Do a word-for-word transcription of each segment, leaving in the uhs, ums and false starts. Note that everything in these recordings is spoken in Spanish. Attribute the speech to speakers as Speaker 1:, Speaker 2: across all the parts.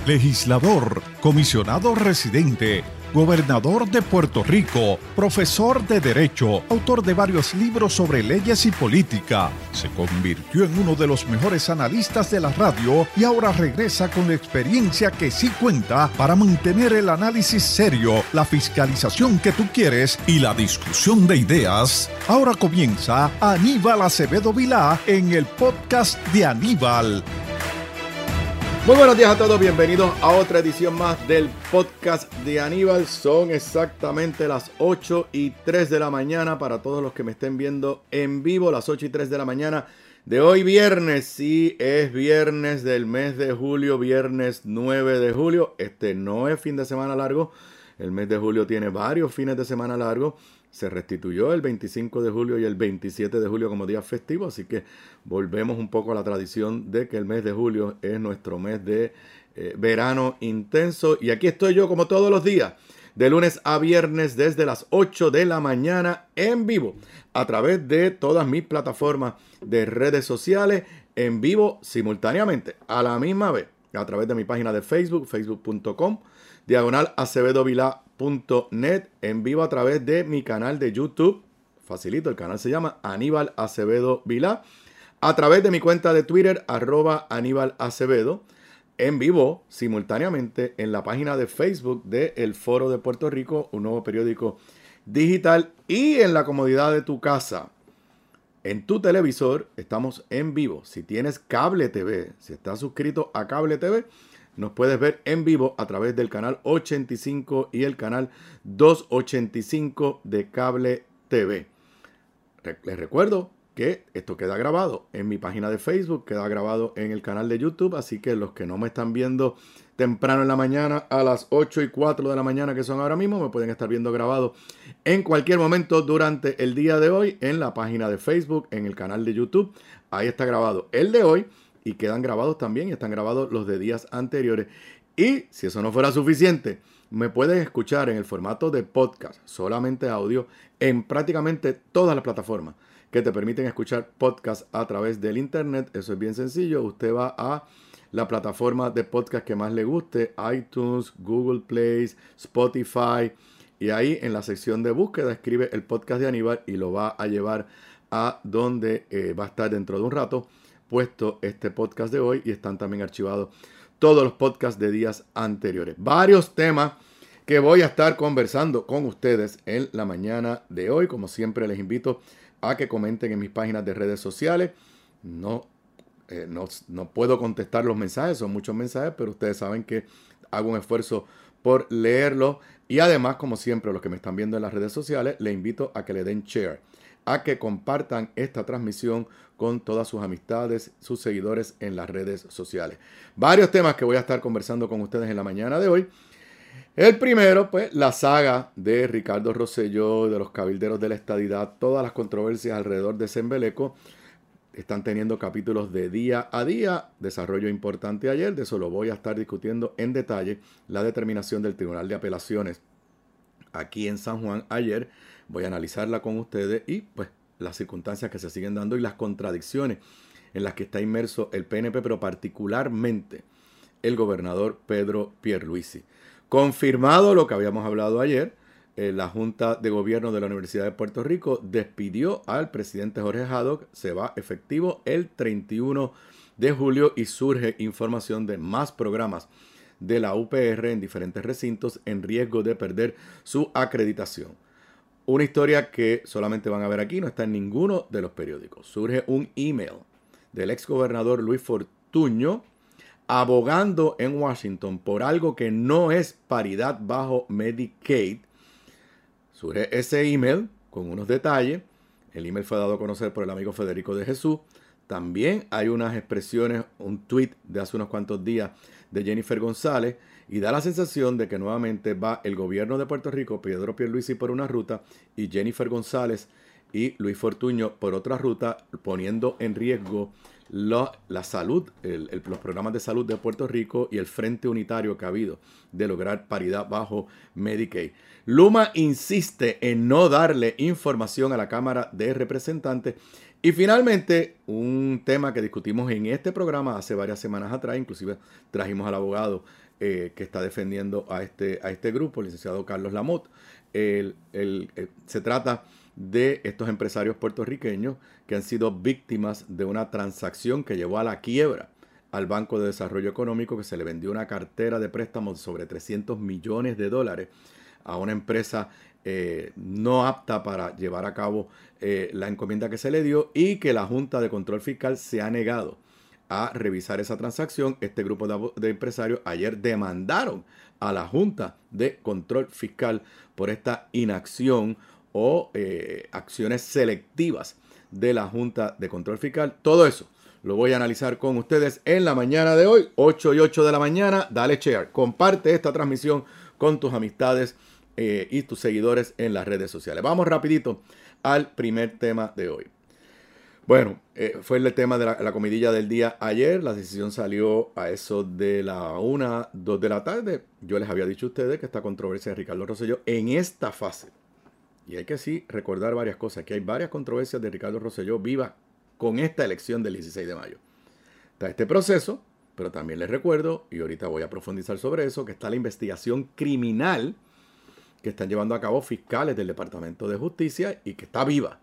Speaker 1: legislador, comisionado residente, gobernador de Puerto Rico, profesor de Derecho, autor de varios libros sobre leyes y política. Se convirtió en uno de los mejores analistas de la radio y ahora regresa con la experiencia que sí cuenta para mantener el análisis serio, la fiscalización que tú quieres y la discusión de ideas. Ahora comienza Aníbal Acevedo Vilá en el podcast de Aníbal.
Speaker 2: Muy buenos días a todos, bienvenidos a otra edición más del podcast de Aníbal. Son exactamente las ocho y tres de la mañana para todos los que me estén viendo en vivo, las ocho y tres de la mañana de hoy viernes. Sí, es viernes del mes de julio, viernes nueve de julio. Este no es fin de semana largo, el mes de julio tiene varios fines de semana largos. Se restituyó el veinticinco de julio y el veintisiete de julio como días festivos, así que volvemos un poco a la tradición de que el mes de julio es nuestro mes de eh, verano intenso. Y aquí estoy yo como todos los días, de lunes a viernes desde las ocho de la mañana en vivo, a través de todas mis plataformas de redes sociales, en vivo simultáneamente, a la misma vez, a través de mi página de Facebook, facebook punto com, diagonal Acevedo Vilá punto net, en vivo a través de mi canal de YouTube, facilito, el canal se llama Aníbal Acevedo Vilá, a través de mi cuenta de Twitter, arroba Aníbal Acevedo, en vivo simultáneamente en la página de Facebook de El Foro de Puerto Rico, un nuevo periódico digital, y en la comodidad de tu casa. En tu televisor estamos en vivo. Si tienes cable T V, si estás suscrito a cable T V, nos puedes ver en vivo a través del canal ochenta y cinco y el canal doscientos ochenta y cinco de Cable T V. Les recuerdo que esto queda grabado en mi página de Facebook, queda grabado en el canal de YouTube, así que los que no me están viendo temprano en la mañana, a las ocho y cuatro de la mañana que son ahora mismo, me pueden estar viendo grabado en cualquier momento durante el día de hoy en la página de Facebook, en el canal de YouTube. Ahí está grabado el de hoy. Y quedan grabados también, y están grabados los de días anteriores. Y si eso no fuera suficiente, me puedes escuchar en el formato de podcast, solamente audio, en prácticamente todas las plataformas que te permiten escuchar podcast a través del internet. Eso es bien sencillo. Usted va a la plataforma de podcast que más le guste, iTunes, Google Play, Spotify, y ahí en la sección de búsqueda escribe el podcast de Aníbal y lo va a llevar a donde eh, va a estar dentro de un rato puesto este podcast de hoy, y están también archivados todos los podcasts de días anteriores. Varios temas que voy a estar conversando con ustedes en la mañana de hoy. Como siempre, les invito a que comenten en mis páginas de redes sociales. No, eh, no, no puedo contestar los mensajes, son muchos mensajes, pero ustedes saben que hago un esfuerzo por leerlos. Y además, como siempre, los que me están viendo en las redes sociales, les invito a que le den share, a que compartan esta transmisión con todas sus amistades, sus seguidores en las redes sociales. Varios temas que voy a estar conversando con ustedes en la mañana de hoy. El primero, pues, la saga de Ricardo Rosselló, de los cabilderos de la estadidad, todas las controversias alrededor de ese embeleco. Están teniendo capítulos de día a día, desarrollo importante ayer, de eso lo voy a estar discutiendo en detalle, la determinación del Tribunal de Apelaciones aquí en San Juan ayer. Voy a analizarla con ustedes y pues las circunstancias que se siguen dando y las contradicciones en las que está inmerso el P N P, pero particularmente el gobernador Pedro Pierluisi. Confirmado lo que habíamos hablado ayer, eh, la Junta de Gobierno de la Universidad de Puerto Rico despidió al presidente Jorge Haddock. Se va efectivo el treinta y uno de julio y surge información de más programas de la U P R en diferentes recintos en riesgo de perder su acreditación. Una historia que solamente van a ver aquí, no está en ninguno de los periódicos. Surge un email del exgobernador Luis Fortuño abogando en Washington por algo que no es paridad bajo Medicaid. Surge ese email con unos detalles. El email fue dado a conocer por el amigo Federico de Jesús. También hay unas expresiones, un tweet de hace unos cuantos días de Jennifer González, y da la sensación de que nuevamente va el gobierno de Puerto Rico, Pedro Pierluisi, por una ruta, y Jennifer González y Luis Fortuño por otra ruta, poniendo en riesgo la, la salud, el, el, los programas de salud de Puerto Rico y el frente unitario que ha habido de lograr paridad bajo Medicaid. Luma insiste en no darle información a la Cámara de Representantes. Y finalmente, un tema que discutimos en este programa hace varias semanas atrás, inclusive trajimos al abogado eh, que está defendiendo a este, a este grupo, el licenciado Carlos Lamotte. El, el, el, se trata de estos empresarios puertorriqueños que han sido víctimas de una transacción que llevó a la quiebra al Banco de Desarrollo Económico, que se le vendió una cartera de préstamos de sobre trescientos millones de dólares a una empresa eh, no apta para llevar a cabo eh, la encomienda que se le dio, y que la Junta de Control Fiscal se ha negado a revisar esa transacción. Este grupo de, de empresarios ayer demandaron a la Junta de Control Fiscal por esta inacción o eh, acciones selectivas de la Junta de Control Fiscal. Todo eso lo voy a analizar con ustedes en la mañana de hoy, ocho y ocho de la mañana. Dale share, comparte esta transmisión con tus amistades eh, y tus seguidores en las redes sociales. Vamos rapidito al primer tema de hoy. Bueno, eh, fue el tema de la, la comidilla del día ayer. La decisión salió a eso de la una, dos de la tarde. Yo les había dicho a ustedes que esta controversia de Ricardo Rosselló en esta fase, y hay que sí recordar varias cosas, que hay varias controversias de Ricardo Rosselló viva con esta elección del dieciséis de mayo. Está este proceso, pero también les recuerdo, y ahorita voy a profundizar sobre eso, que está la investigación criminal que están llevando a cabo fiscales del Departamento de Justicia y que está viva.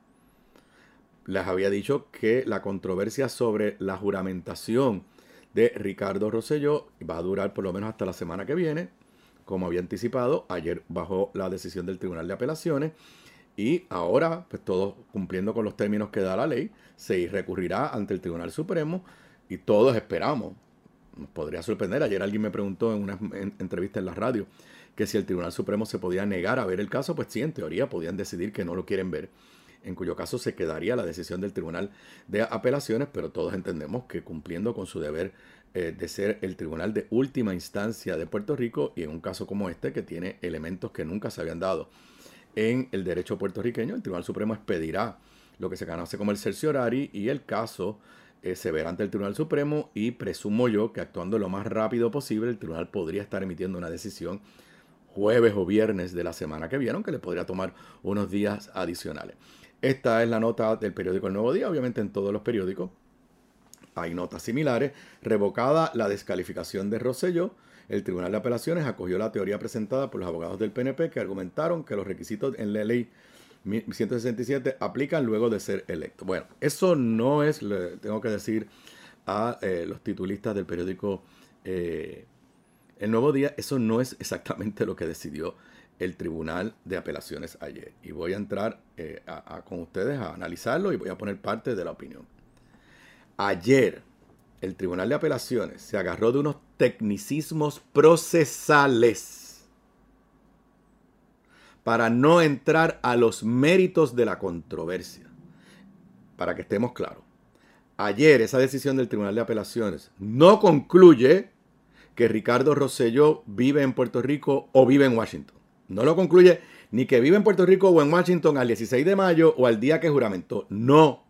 Speaker 2: Les había dicho que la controversia sobre la juramentación de Ricardo Rosselló va a durar por lo menos hasta la semana que viene. Como había anticipado, ayer bajó la decisión del Tribunal de Apelaciones y ahora, pues todo cumpliendo con los términos que da la ley, se recurrirá ante el Tribunal Supremo y todos esperamos. Nos podría sorprender. Ayer alguien me preguntó en una entrevista en la radio que si el Tribunal Supremo se podía negar a ver el caso. Pues sí, en teoría podían decidir que no lo quieren ver, en cuyo caso se quedaría la decisión del Tribunal de Apelaciones, pero todos entendemos que cumpliendo con su deber eh, de ser el tribunal de última instancia de Puerto Rico, y en un caso como este que tiene elementos que nunca se habían dado en el derecho puertorriqueño, el Tribunal Supremo expedirá lo que se conoce como el certiorari y el caso eh, se verá ante el Tribunal Supremo, y presumo yo que actuando lo más rápido posible el tribunal podría estar emitiendo una decisión jueves o viernes de la semana que viene, aunque le podría tomar unos días adicionales. Esta es la nota del periódico El Nuevo Día. Obviamente en todos los periódicos hay notas similares. Revocada la descalificación de Rosselló, el Tribunal de Apelaciones acogió la teoría presentada por los abogados del P N P, que argumentaron que los requisitos en la ley ciento sesenta y siete aplican luego de ser electo. Bueno, eso no es, le tengo que decir a eh, los titulistas del periódico eh, El Nuevo Día, eso no es exactamente lo que decidió el Tribunal de Apelaciones ayer. Y voy a entrar eh, a, a, con ustedes a analizarlo y voy a poner parte de la opinión. Ayer, el Tribunal de Apelaciones se agarró de unos tecnicismos procesales para no entrar a los méritos de la controversia. Para que estemos claros. Ayer, esa decisión del Tribunal de Apelaciones no concluye que Ricardo Rosselló vive en Puerto Rico o vive en Washington. No lo concluye ni que vive en Puerto Rico o en Washington al dieciséis de mayo o al día que juramentó. No.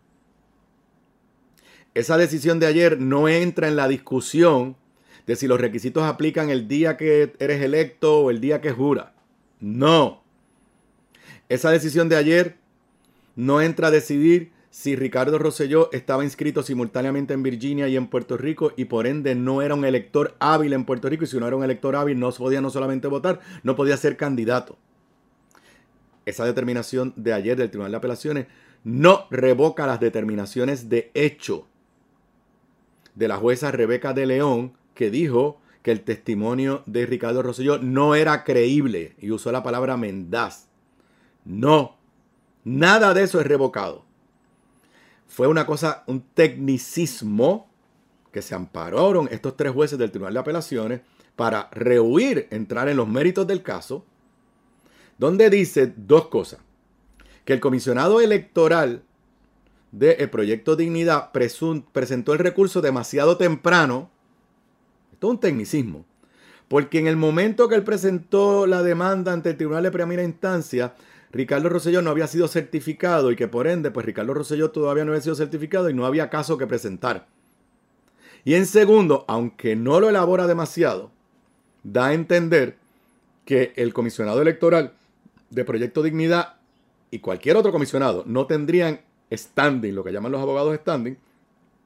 Speaker 2: Esa decisión de ayer no entra en la discusión de si los requisitos aplican el día que eres electo o el día que jura. No. Esa decisión de ayer no entra a decidir si Ricardo Rosselló estaba inscrito simultáneamente en Virginia y en Puerto Rico y por ende no era un elector hábil en Puerto Rico, y si no era un elector hábil no podía no solamente votar, no podía ser candidato. Esa determinación de ayer del Tribunal de Apelaciones no revoca las determinaciones de hecho de la jueza Rebeca de León, que dijo que el testimonio de Ricardo Rosselló no era creíble y usó la palabra mendaz. No, nada de eso es revocado. Fue una cosa, un tecnicismo que se ampararon estos tres jueces del Tribunal de Apelaciones para rehuir entrar en los méritos del caso, donde dice dos cosas. Que el comisionado electoral del Proyecto Dignidad presun, presentó el recurso demasiado temprano. Esto es un tecnicismo. Porque en el momento que él presentó la demanda ante el Tribunal de Primera Instancia, Ricardo Rosselló no había sido certificado y que por ende, pues Ricardo Rosselló todavía no había sido certificado y no había caso que presentar. Y en segundo, aunque no lo elabora demasiado, da a entender que el comisionado electoral de Proyecto Dignidad y cualquier otro comisionado no tendrían standing, lo que llaman los abogados standing,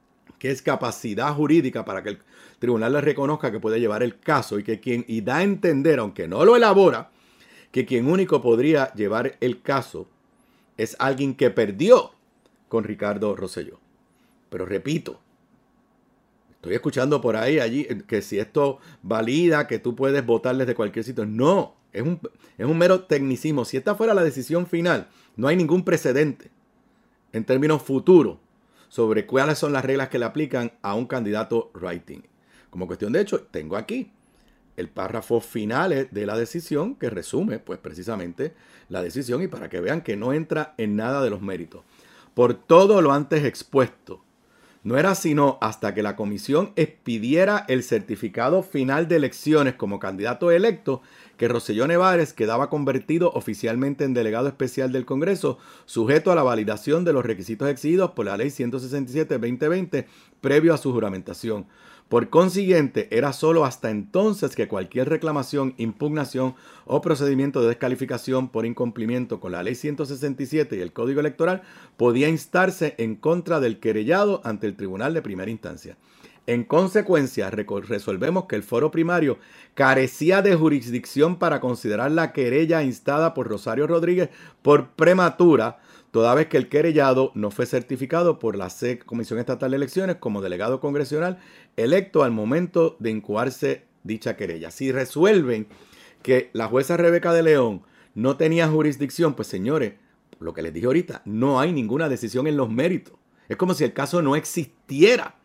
Speaker 2: que es capacidad jurídica para que el tribunal le reconozca que puede llevar el caso y que quien, y da a entender, aunque no lo elabora, que quien único podría llevar el caso es alguien que perdió con Ricardo Rosselló. Pero repito, estoy escuchando por ahí, allí, que si esto valida que tú puedes votar desde cualquier sitio. No, es un, es un mero tecnicismo. Si esta fuera la decisión final, no hay ningún precedente en términos futuros sobre cuáles son las reglas que le aplican a un candidato writing. Como cuestión de hecho, tengo aquí el párrafo final de la decisión que resume pues precisamente la decisión y para que vean que no entra en nada de los méritos. Por todo lo antes expuesto, no era sino hasta que la comisión expidiera el certificado final de elecciones como candidato electo que Rosselló Nevares quedaba convertido oficialmente en delegado especial del Congreso, sujeto a la validación de los requisitos exigidos por la Ley ciento sesenta y siete del veinte veinte previo a su juramentación. Por consiguiente, era sólo hasta entonces que cualquier reclamación, impugnación o procedimiento de descalificación por incumplimiento con la Ley ciento sesenta y siete y el Código Electoral podía instarse en contra del querellado ante el Tribunal de Primera Instancia. En consecuencia, resolvemos que el foro primario carecía de jurisdicción para considerar la querella instada por Rosario Rodríguez por prematura, toda vez que el querellado no fue certificado por la C E C, Comisión Estatal de Elecciones, como delegado congresional electo al momento de incoarse dicha querella. Si resuelven que la jueza Rebeca de León no tenía jurisdicción, pues señores, lo que les dije ahorita, no hay ninguna decisión en los méritos. Es como si el caso no existiera.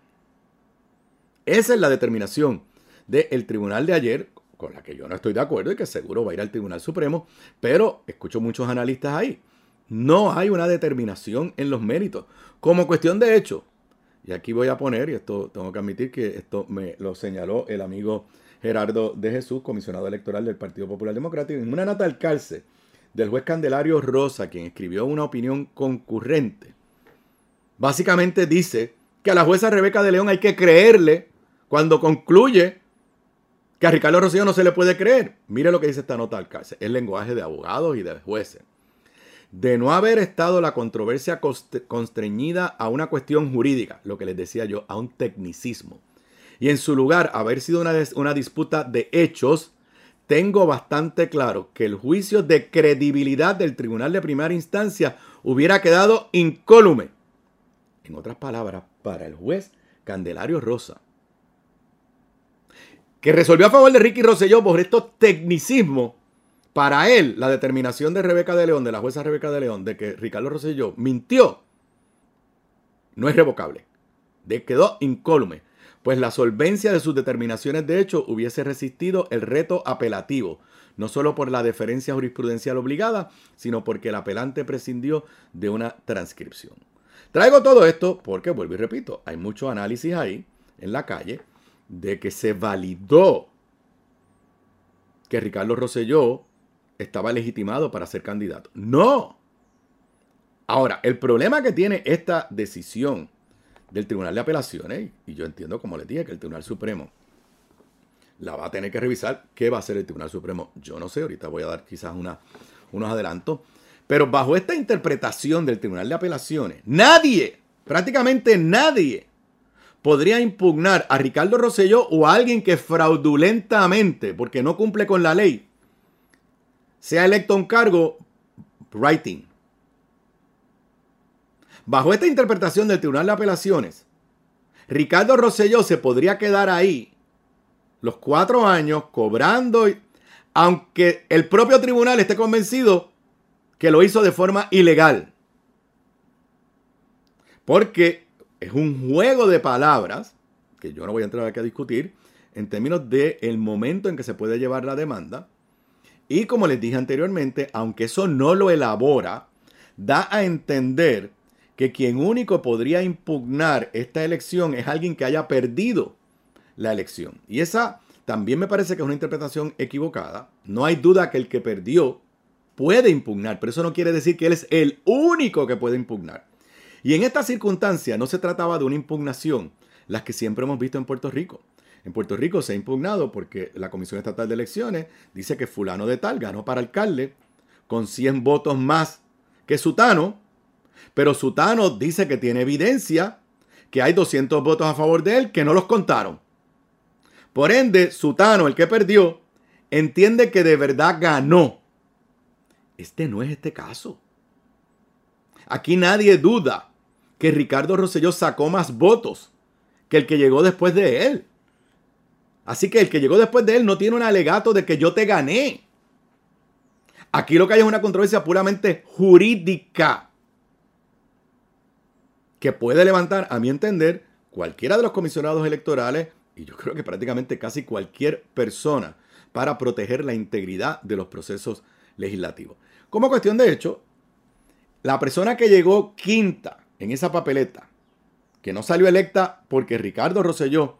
Speaker 2: Esa es la determinación del tribunal de ayer, con la que yo no estoy de acuerdo y que seguro va a ir al Tribunal Supremo, pero escucho muchos analistas ahí. No hay una determinación en los méritos. Como cuestión de hecho, y aquí voy a poner, y esto tengo que admitir que esto me lo señaló el amigo Gerardo de Jesús, comisionado electoral del Partido Popular Democrático, en una nota al calce del juez Candelario Rosa, quien escribió una opinión concurrente. Básicamente dice que a la jueza Rebeca de León hay que creerle cuando concluye que a Ricardo Rosselló no se le puede creer. Mire lo que dice esta nota al calce. Es lenguaje de abogados y de jueces. De no haber estado la controversia constreñida a una cuestión jurídica, lo que les decía yo, a un tecnicismo, y en su lugar haber sido una, una disputa de hechos, tengo bastante claro que el juicio de credibilidad del Tribunal de Primera Instancia hubiera quedado incólume. En otras palabras, para el juez Candelario Rosa, que resolvió a favor de Ricky Rosselló por estos tecnicismos, para él, la determinación de Rebeca de León, de la jueza Rebeca de León, de que Ricardo Rosselló mintió, no es revocable. De quedó incólume, pues la solvencia de sus determinaciones de hecho hubiese resistido el reto apelativo, no solo por la deferencia jurisprudencial obligada, sino porque el apelante prescindió de una transcripción. Traigo todo esto porque, vuelvo y repito, hay mucho análisis ahí, en la calle, de que se validó que Ricardo Rosselló estaba legitimado para ser candidato. ¡No! Ahora, el problema que tiene esta decisión del Tribunal de Apelaciones, y yo entiendo, como les dije, que el Tribunal Supremo la va a tener que revisar. ¿Qué va a hacer el Tribunal Supremo? Yo no sé, ahorita voy a dar quizás una, unos adelantos. Pero bajo esta interpretación del Tribunal de Apelaciones, nadie, prácticamente nadie, podría impugnar a Ricardo Rosselló o a alguien que fraudulentamente, porque no cumple con la ley, sea electo a un cargo writing. Bajo esta interpretación del Tribunal de Apelaciones, Ricardo Rosselló se podría quedar ahí los cuatro años cobrando, aunque el propio tribunal esté convencido que lo hizo de forma ilegal. Porque es un juego de palabras, que yo no voy a entrar aquí a discutir, en términos del momento en que se puede llevar la demanda. Y como les dije anteriormente, aunque eso no lo elabora, da a entender que quien único podría impugnar esta elección es alguien que haya perdido la elección. Y esa también me parece que es una interpretación equivocada. No hay duda que el que perdió puede impugnar, pero eso no quiere decir que él es el único que puede impugnar. Y en esta circunstancia no se trataba de una impugnación, las que siempre hemos visto en Puerto Rico. En Puerto Rico se ha impugnado porque la Comisión Estatal de Elecciones dice que fulano de tal ganó para alcalde con cien votos más que sutano, pero sutano dice que tiene evidencia que hay doscientos votos a favor de él que no los contaron. Por ende, Sutano, el que perdió, entiende que de verdad ganó. Este no es este caso. Aquí nadie duda que Ricardo Rosselló sacó más votos que el que llegó después de él. Así que el que llegó después de él no tiene un alegato de que yo te gané. Aquí lo que hay es una controversia puramente jurídica que puede levantar, a mi entender, cualquiera de los comisionados electorales y yo creo que prácticamente casi cualquier persona para proteger la integridad de los procesos legislativos. Como cuestión de hecho, la persona que llegó quinta en esa papeleta, que no salió electa porque Ricardo Rosselló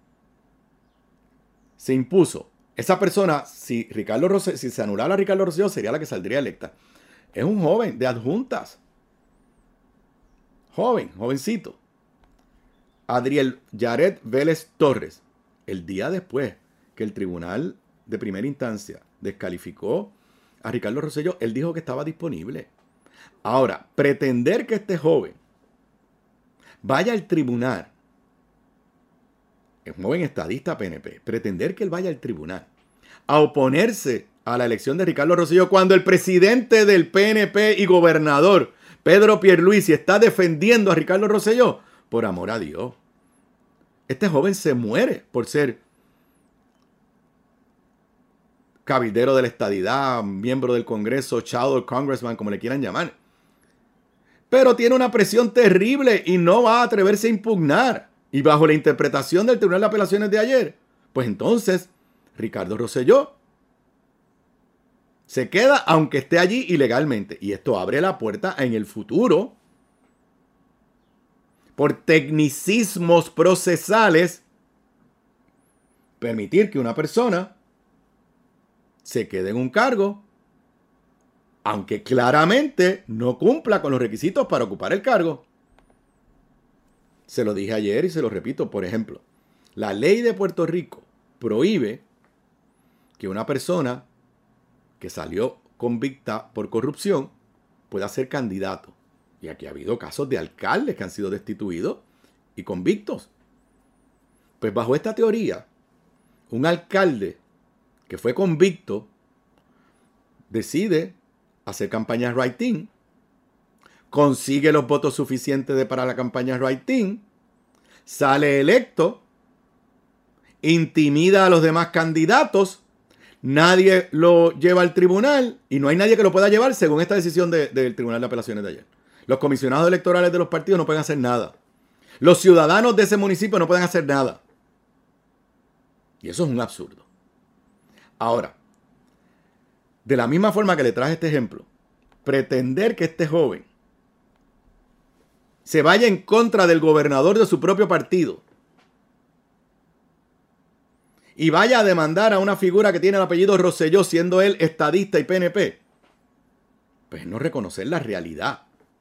Speaker 2: se impuso, esa persona, si, Ricardo Rosselló, si se anulara a Ricardo Rosselló, sería la que saldría electa. Es un joven de adjuntas. Joven, jovencito. Adriel Yaret Vélez Torres, el día después que el tribunal de primera instancia descalificó a Ricardo Rosselló, él dijo que estaba disponible. Ahora, pretender que este joven vaya al tribunal, es un joven estadista P N P, pretender que él vaya al tribunal a oponerse a la elección de Ricardo Rosselló cuando el presidente del P N P y gobernador, Pedro Pierluisi, está defendiendo a Ricardo Rosselló, por amor a Dios. Este joven se muere por ser cabildero de la estadidad, miembro del Congreso, shadow congressman, como le quieran llamar. Pero tiene una presión terrible y no va a atreverse a impugnar. Y bajo la interpretación del Tribunal de Apelaciones de ayer, pues entonces Ricardo Rosselló se queda aunque esté allí ilegalmente. Y esto abre la puerta en el futuro, por tecnicismos procesales, permitir que una persona se quede en un cargo, aunque claramente no cumpla con los requisitos para ocupar el cargo. Se lo dije ayer y se lo repito. Por ejemplo, la ley de Puerto Rico prohíbe que una persona que salió convicta por corrupción pueda ser candidato. Y aquí ha habido casos de alcaldes que han sido destituidos y convictos. Pues bajo esta teoría, un alcalde que fue convicto decide hacer campaña write-in, consigue los votos suficientes de para la campaña write-in, sale electo, intimida a los demás candidatos, nadie lo lleva al tribunal y no hay nadie que lo pueda llevar según esta decisión de, del Tribunal de Apelaciones de ayer. Los comisionados electorales de los partidos no pueden hacer nada. Los ciudadanos de ese municipio no pueden hacer nada. Y eso es un absurdo. Ahora, de la misma forma que le traje este ejemplo, pretender que este joven se vaya en contra del gobernador de su propio partido y vaya a demandar a una figura que tiene el apellido Rosselló, siendo él estadista y P N P, pues no reconocer la realidad.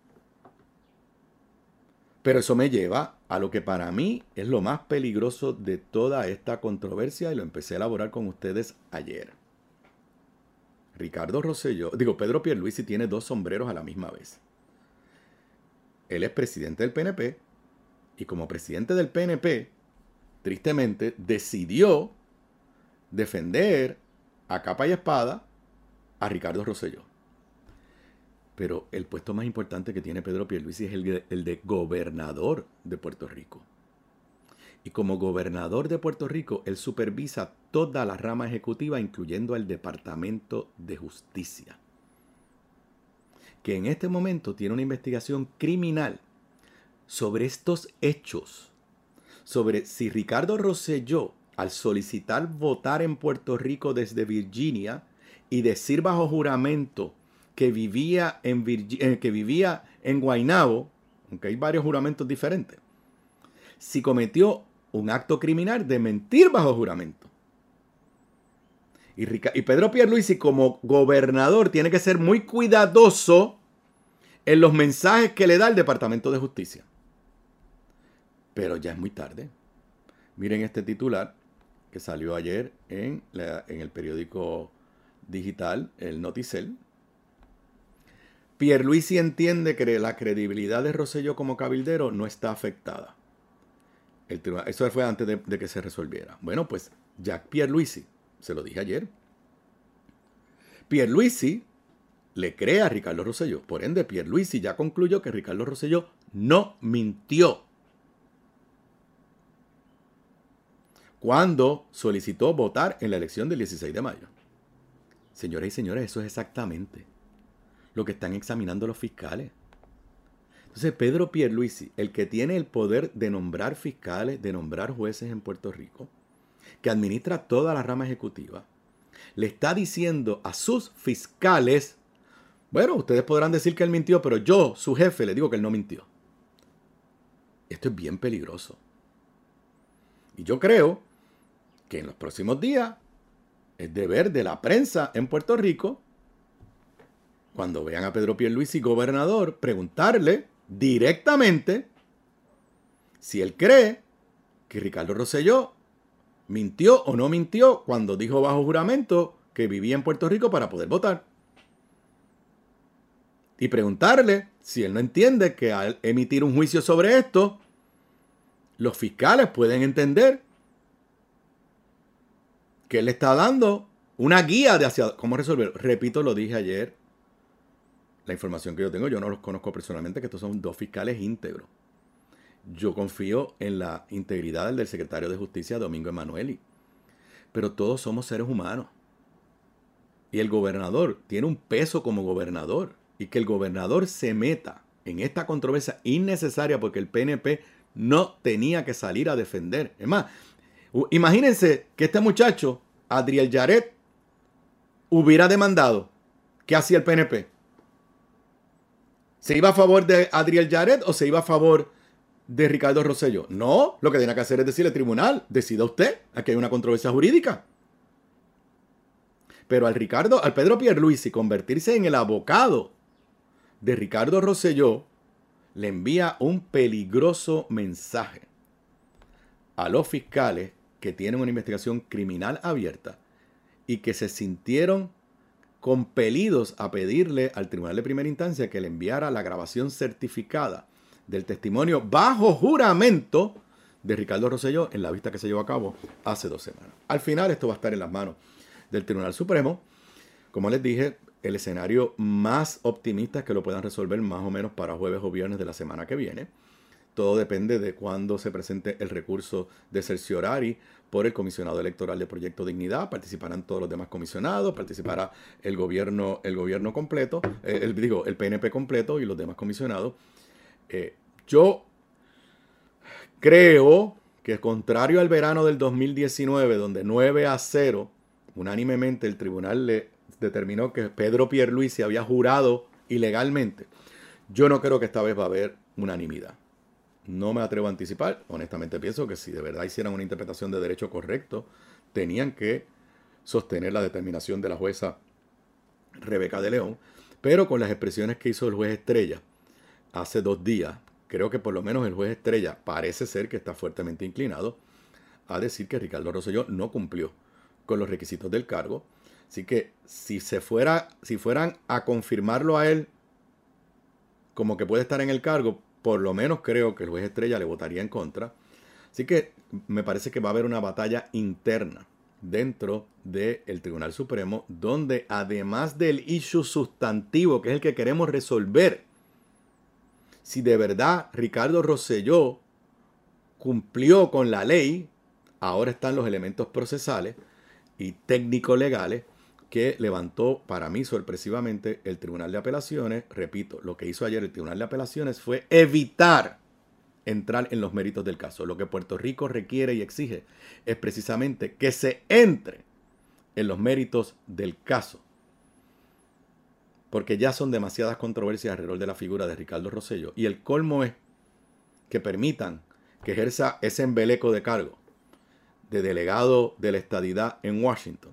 Speaker 2: Pero eso me lleva a lo que para mí es lo más peligroso de toda esta controversia y lo empecé a elaborar con ustedes ayer. Ricardo Rosselló, digo, Pedro Pierluisi tiene dos sombreros a la misma vez. Él es presidente del P N P y como presidente del P N P, tristemente, decidió defender a capa y espada a Ricardo Rosselló. Pero el puesto más importante que tiene Pedro Pierluisi es el de, el de gobernador de Puerto Rico. Y como gobernador de Puerto Rico, él supervisa toda la rama ejecutiva, incluyendo el Departamento de Justicia, que en este momento tiene una investigación criminal sobre estos hechos, sobre si Ricardo Rosselló, al solicitar votar en Puerto Rico desde Virginia y decir bajo juramento que vivía en, Virgi- eh, que vivía en Guaynabo, aunque hay varios juramentos diferentes, si cometió un acto criminal de mentir bajo juramento. Y, Rica- y Pedro Pierluisi, como gobernador, tiene que ser muy cuidadoso en los mensajes que le da el Departamento de Justicia. Pero ya es muy tarde. Miren este titular que salió ayer en, la, en el periódico digital, el Noticel. Pierluisi entiende que la credibilidad de Rosselló como cabildero no está afectada. El tribunal, eso fue antes de, de que se resolviera. Bueno, pues Jack Pierluisi, se lo dije ayer. Pierluisi le cree a Ricardo Rosselló. Por ende, Pierluisi ya concluyó que Ricardo Rosselló no mintió cuando solicitó votar en la elección del dieciséis de mayo. Señoras y señores, eso es exactamente lo que están examinando los fiscales. Entonces, Pedro Pierluisi, el que tiene el poder de nombrar fiscales, de nombrar jueces en Puerto Rico, que administra toda la rama ejecutiva, le está diciendo a sus fiscales, bueno, ustedes podrán decir que él mintió, pero yo, su jefe, le digo que él no mintió. Esto es bien peligroso. Y yo creo que en los próximos días es deber de la prensa en Puerto Rico, cuando vean a Pedro Pierluisi gobernador, preguntarle directamente si él cree que Ricardo Rosselló mintió o no mintió cuando dijo bajo juramento que vivía en Puerto Rico para poder votar. Y preguntarle si él no entiende que al emitir un juicio sobre esto, los fiscales pueden entender que él le está dando una guía de hacia cómo resolver. Repito, lo dije ayer. La información que yo tengo, yo no los conozco personalmente, que estos son dos fiscales íntegros. Yo confío en la integridad del secretario de Justicia, Domingo Emanueli. Pero todos somos seres humanos. Y el gobernador tiene un peso como gobernador. Y que el gobernador se meta en esta controversia innecesaria porque el P N P no tenía que salir a defender. Es más, imagínense que este muchacho, Adriel Yaret, hubiera demandado. ¿Qué hacía el P N P? ¿Se iba a favor de Adriel Yaret o se iba a favor de Ricardo Rosselló? No, lo que tiene que hacer es decirle al tribunal, decida usted, aquí hay una controversia jurídica. Pero al Ricardo, al Pedro Pierluisi convertirse en el abogado de Ricardo Rosselló, le envía un peligroso mensaje a los fiscales que tienen una investigación criminal abierta y que se sintieron compelidos a pedirle al tribunal de primera instancia que le enviara la grabación certificada del testimonio bajo juramento de Ricardo Rosselló en la vista que se llevó a cabo hace dos semanas. Al final esto va a estar en las manos del Tribunal Supremo. Como les dije, el escenario más optimista es que lo puedan resolver más o menos para jueves o viernes de la semana que viene. Todo depende de cuándo se presente el recurso de cerciorari por el comisionado electoral de Proyecto Dignidad. Participarán todos los demás comisionados, participará el gobierno, el gobierno completo, eh, el, digo, el P N P completo y los demás comisionados. Eh, yo creo que, contrario al verano del dos mil diecinueve, donde nueve a cero, unánimemente el tribunal le determinó que Pedro Pierluisi había jurado ilegalmente, yo no creo que esta vez va a haber unanimidad. No me atrevo a anticipar. Honestamente pienso que si de verdad hicieran una interpretación de derecho correcto, tenían que sostener la determinación de la jueza Rebeca de León. Pero con las expresiones que hizo el juez Estrella hace dos días, creo que por lo menos el juez Estrella parece ser que está fuertemente inclinado a decir que Ricardo Rosselló no cumplió con los requisitos del cargo. Así que si se fuera, si fueran a confirmarlo a él como que puede estar en el cargo, por lo menos creo que el juez Estrella le votaría en contra. Así que me parece que va a haber una batalla interna dentro del Tribunal Supremo, donde además del issue sustantivo, que es el que queremos resolver, si de verdad Ricardo Rosselló cumplió con la ley, ahora están los elementos procesales y técnico-legales que levantó para mí sorpresivamente el Tribunal de Apelaciones. Repito, lo que hizo ayer el Tribunal de Apelaciones fue evitar entrar en los méritos del caso. Lo que Puerto Rico requiere y exige es precisamente que se entre en los méritos del caso. Porque ya son demasiadas controversias alrededor de la figura de Ricardo Rosselló. Y el colmo es que permitan que ejerza ese embeleco de cargo de delegado de la estadidad en Washington.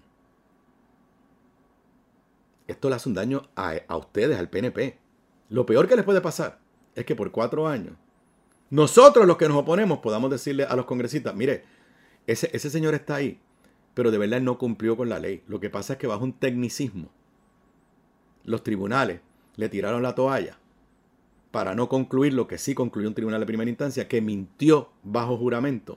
Speaker 2: Esto le hace un daño a, a ustedes, al P N P. Lo peor que les puede pasar es que por cuatro años, nosotros los que nos oponemos podamos decirle a los congresistas, mire, ese, ese señor está ahí, pero de verdad él no cumplió con la ley. Lo que pasa es que bajo un tecnicismo, los tribunales le tiraron la toalla para no concluir lo que sí concluyó un tribunal de primera instancia, que mintió bajo juramento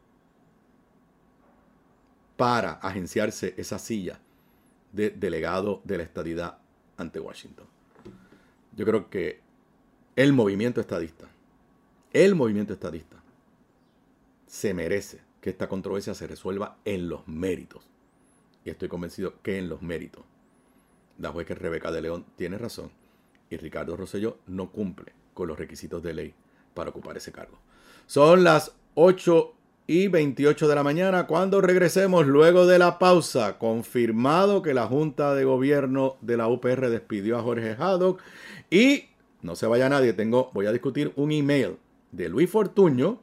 Speaker 2: para agenciarse esa silla de delegado de la estadidad ante Washington. Yo creo que el movimiento estadista, el movimiento estadista, se merece que esta controversia se resuelva en los méritos. Y estoy convencido que en los méritos. La juez que Rebeca de León tiene razón y Ricardo Rosselló no cumple con los requisitos de ley para ocupar ese cargo. Son las ocho y veintiocho de la mañana cuando regresemos luego de la pausa. Confirmado que la Junta de Gobierno de la U P R despidió a Jorge Haddock y no se vaya nadie, tengo, voy a discutir un email de Luis Fortuño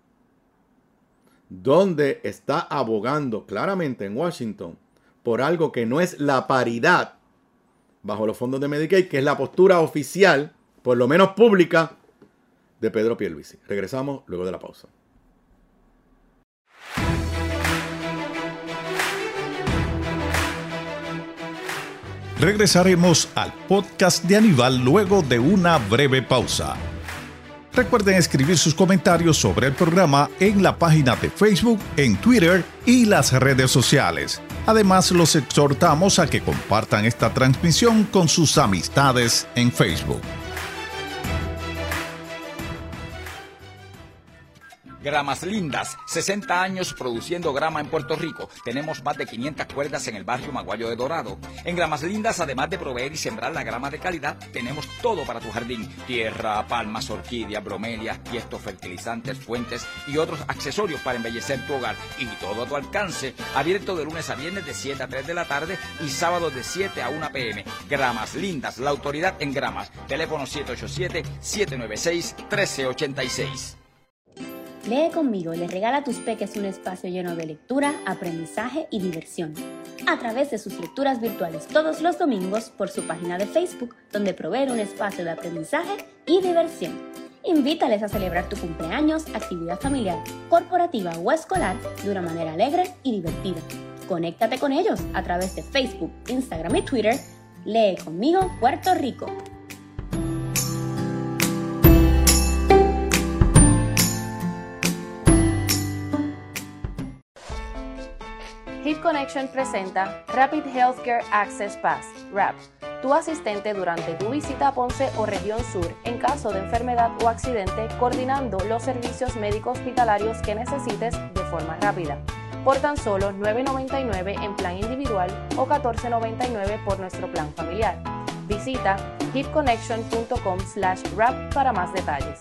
Speaker 2: donde está abogando claramente en Washington por algo que no es la paridad bajo los fondos de Medicaid, que es la postura oficial, por lo menos pública, de Pedro Pierluisi. Regresamos luego de la pausa.
Speaker 1: Regresaremos al podcast de Aníbal luego de una breve pausa. Recuerden escribir sus comentarios sobre el programa en la página de Facebook, en Twitter y las redes sociales. Además, los exhortamos a que compartan esta transmisión con sus amistades en Facebook.
Speaker 3: Gramas Lindas, sesenta años produciendo grama en Puerto Rico. Tenemos más de quinientas cuerdas en el barrio Maguayo de Dorado. En Gramas Lindas, además de proveer y sembrar la grama de calidad, tenemos todo para tu jardín. Tierra, palmas, orquídeas, bromelias, tiestos, fertilizantes, fuentes y otros accesorios para embellecer tu hogar. Y todo a tu alcance. Abierto de lunes a viernes de siete a tres de la tarde y sábados de siete a una pe eme. Gramas Lindas, la autoridad en gramas. Teléfono siete ocho siete, siete nueve seis, uno tres ocho seis.
Speaker 4: Lee conmigo le regala a tus peques un espacio lleno de lectura, aprendizaje y diversión. A través de sus lecturas virtuales todos los domingos por su página de Facebook, donde provee un espacio de aprendizaje y diversión. Invítales a celebrar tu cumpleaños, actividad familiar, corporativa o escolar de una manera alegre y divertida. Conéctate con ellos a través de Facebook, Instagram y Twitter. Lee conmigo Puerto Rico.
Speaker 5: Hip Connection presenta Rapid Healthcare Access Pass, R A P, tu asistente durante tu visita a Ponce o región sur en caso de enfermedad o accidente, coordinando los servicios médicos hospitalarios que necesites de forma rápida. Por tan solo nueve noventa y nueve en plan individual o catorce noventa y nueve por nuestro plan familiar. Visita hipconnection punto com slash rap para más detalles.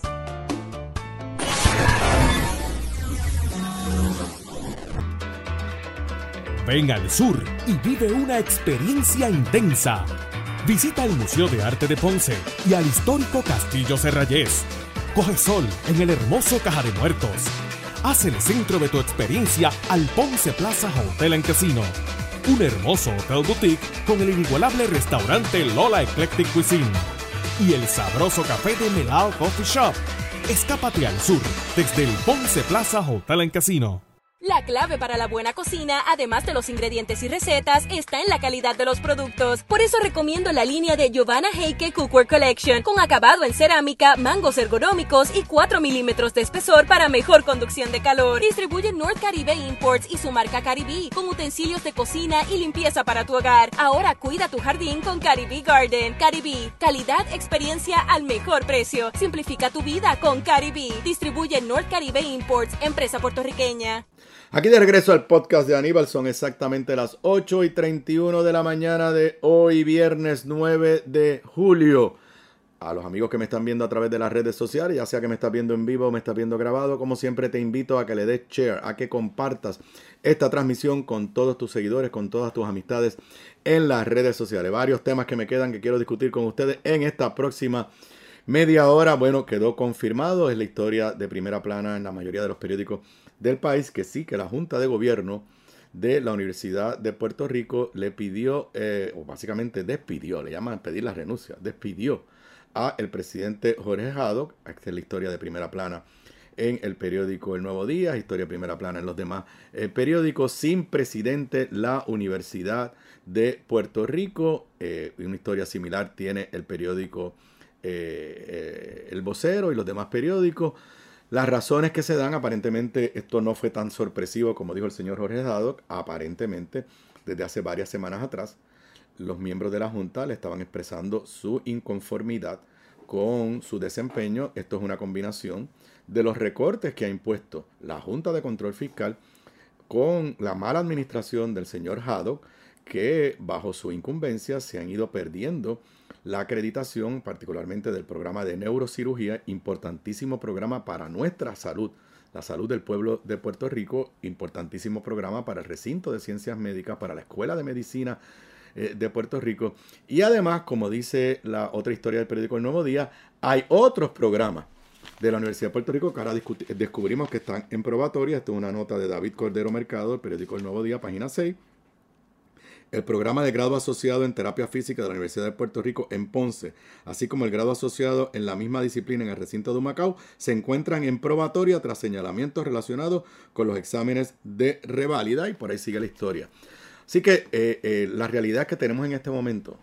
Speaker 6: Ven al sur y vive una experiencia intensa. Visita el Museo de Arte de Ponce y al histórico Castillo Serrayés. Coge sol en el hermoso Caja de Muertos. Haz el centro de tu experiencia al Ponce Plaza Hotel and Casino. Un hermoso hotel boutique con el inigualable restaurante Lola Eclectic Cuisine. Y el sabroso café de Melao Coffee Shop. Escápate al sur desde el Ponce Plaza Hotel and Casino.
Speaker 7: La clave para la buena cocina, además de los ingredientes y recetas, está en la calidad de los productos. Por eso recomiendo la línea de Giovanna Heike Cookware Collection, con acabado en cerámica, mangos ergonómicos y cuatro milímetros de espesor para mejor conducción de calor. Distribuye North Caribe Imports y su marca Caribe, con utensilios de cocina y limpieza para tu hogar. Ahora cuida tu jardín con Caribe Garden. Caribe, calidad, experiencia al mejor precio. Simplifica tu vida con Caribe. Distribuye North Caribe Imports, empresa puertorriqueña.
Speaker 2: Aquí de regreso al podcast de Aníbal, son exactamente las ocho y treinta y uno de la mañana de hoy, viernes nueve de julio. A los amigos que me están viendo a través de las redes sociales, ya sea que me estás viendo en vivo o me estás viendo grabado, como siempre te invito a que le des share, a que compartas esta transmisión con todos tus seguidores, con todas tus amistades en las redes sociales. Varios temas que me quedan que quiero discutir con ustedes en esta próxima media hora. Bueno, quedó confirmado, es la historia de primera plana en la mayoría de los periódicos del país, que sí, que la Junta de Gobierno de la Universidad de Puerto Rico le pidió, eh, o básicamente despidió, le llaman pedir la renuncia, despidió a el presidente Jorge Haddock. Esta es la historia de primera plana en el periódico El Nuevo Día, historia de primera plana en los demás eh, periódicos. Sin presidente la Universidad de Puerto Rico, eh, una historia similar tiene el periódico eh, El Vocero y los demás periódicos. Las razones que se dan, aparentemente esto no fue tan sorpresivo como dijo el señor Jorge Haddock. Aparentemente, desde hace varias semanas atrás, los miembros de la Junta le estaban expresando su inconformidad con su desempeño. Esto es una combinación de los recortes que ha impuesto la Junta de Control Fiscal con la mala administración del señor Haddock, que bajo su incumbencia se han ido perdiendo la acreditación, particularmente del programa de neurocirugía, importantísimo programa para nuestra salud, la salud del pueblo de Puerto Rico, importantísimo programa para el recinto de ciencias médicas, para la Escuela de Medicina eh, de Puerto Rico. Y además, como dice la otra historia del periódico El Nuevo Día, hay otros programas de la Universidad de Puerto Rico que ahora descubrimos que están en probatoria. Esto es una nota de David Cordero Mercado, el periódico El Nuevo Día, página seis. El programa de grado asociado en terapia física de la Universidad de Puerto Rico en Ponce, así como el grado asociado en la misma disciplina en el recinto de Humacao, se encuentran en probatoria tras señalamientos relacionados con los exámenes de reválida, y por ahí sigue la historia. Así que eh, eh, la realidad que tenemos en este momento,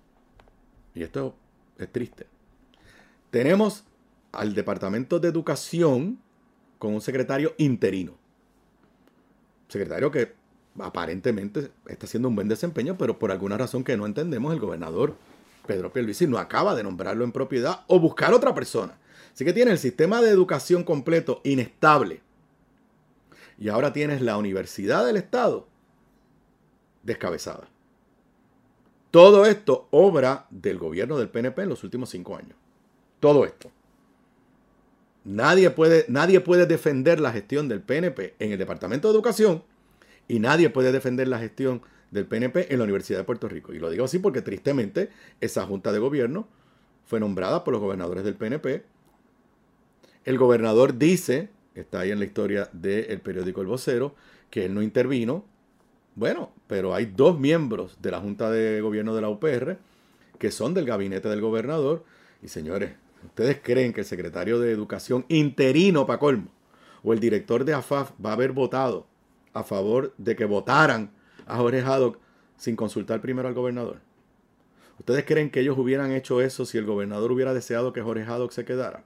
Speaker 2: y esto es triste, tenemos al Departamento de Educación con un secretario interino. Secretario que aparentemente está haciendo un buen desempeño, pero por alguna razón que no entendemos, el gobernador Pedro Pierluisi no acaba de nombrarlo en propiedad o buscar otra persona. Así que tiene el sistema de educación completo inestable. Y ahora tienes la Universidad del Estado descabezada. Todo esto obra del gobierno del P N P en los últimos cinco años. Todo esto. Nadie puede, nadie puede defender la gestión del P N P en el Departamento de Educación y nadie puede defender la gestión del P N P en la Universidad de Puerto Rico. Y lo digo así porque tristemente esa junta de gobierno fue nombrada por los gobernadores del P N P. El gobernador dice, está ahí en la historia del periódico El Vocero, que él no intervino. Bueno, pero hay dos miembros de la junta de gobierno de la U P R que son del gabinete del gobernador. Y señores, ¿ustedes creen que el secretario de Educación interino, para colmo, o el director de A F A F va a haber votado a favor de que votaran a Jorge Haddock sin consultar primero al gobernador? ¿Ustedes creen que ellos hubieran hecho eso si el gobernador hubiera deseado que Jorge Haddock se quedara?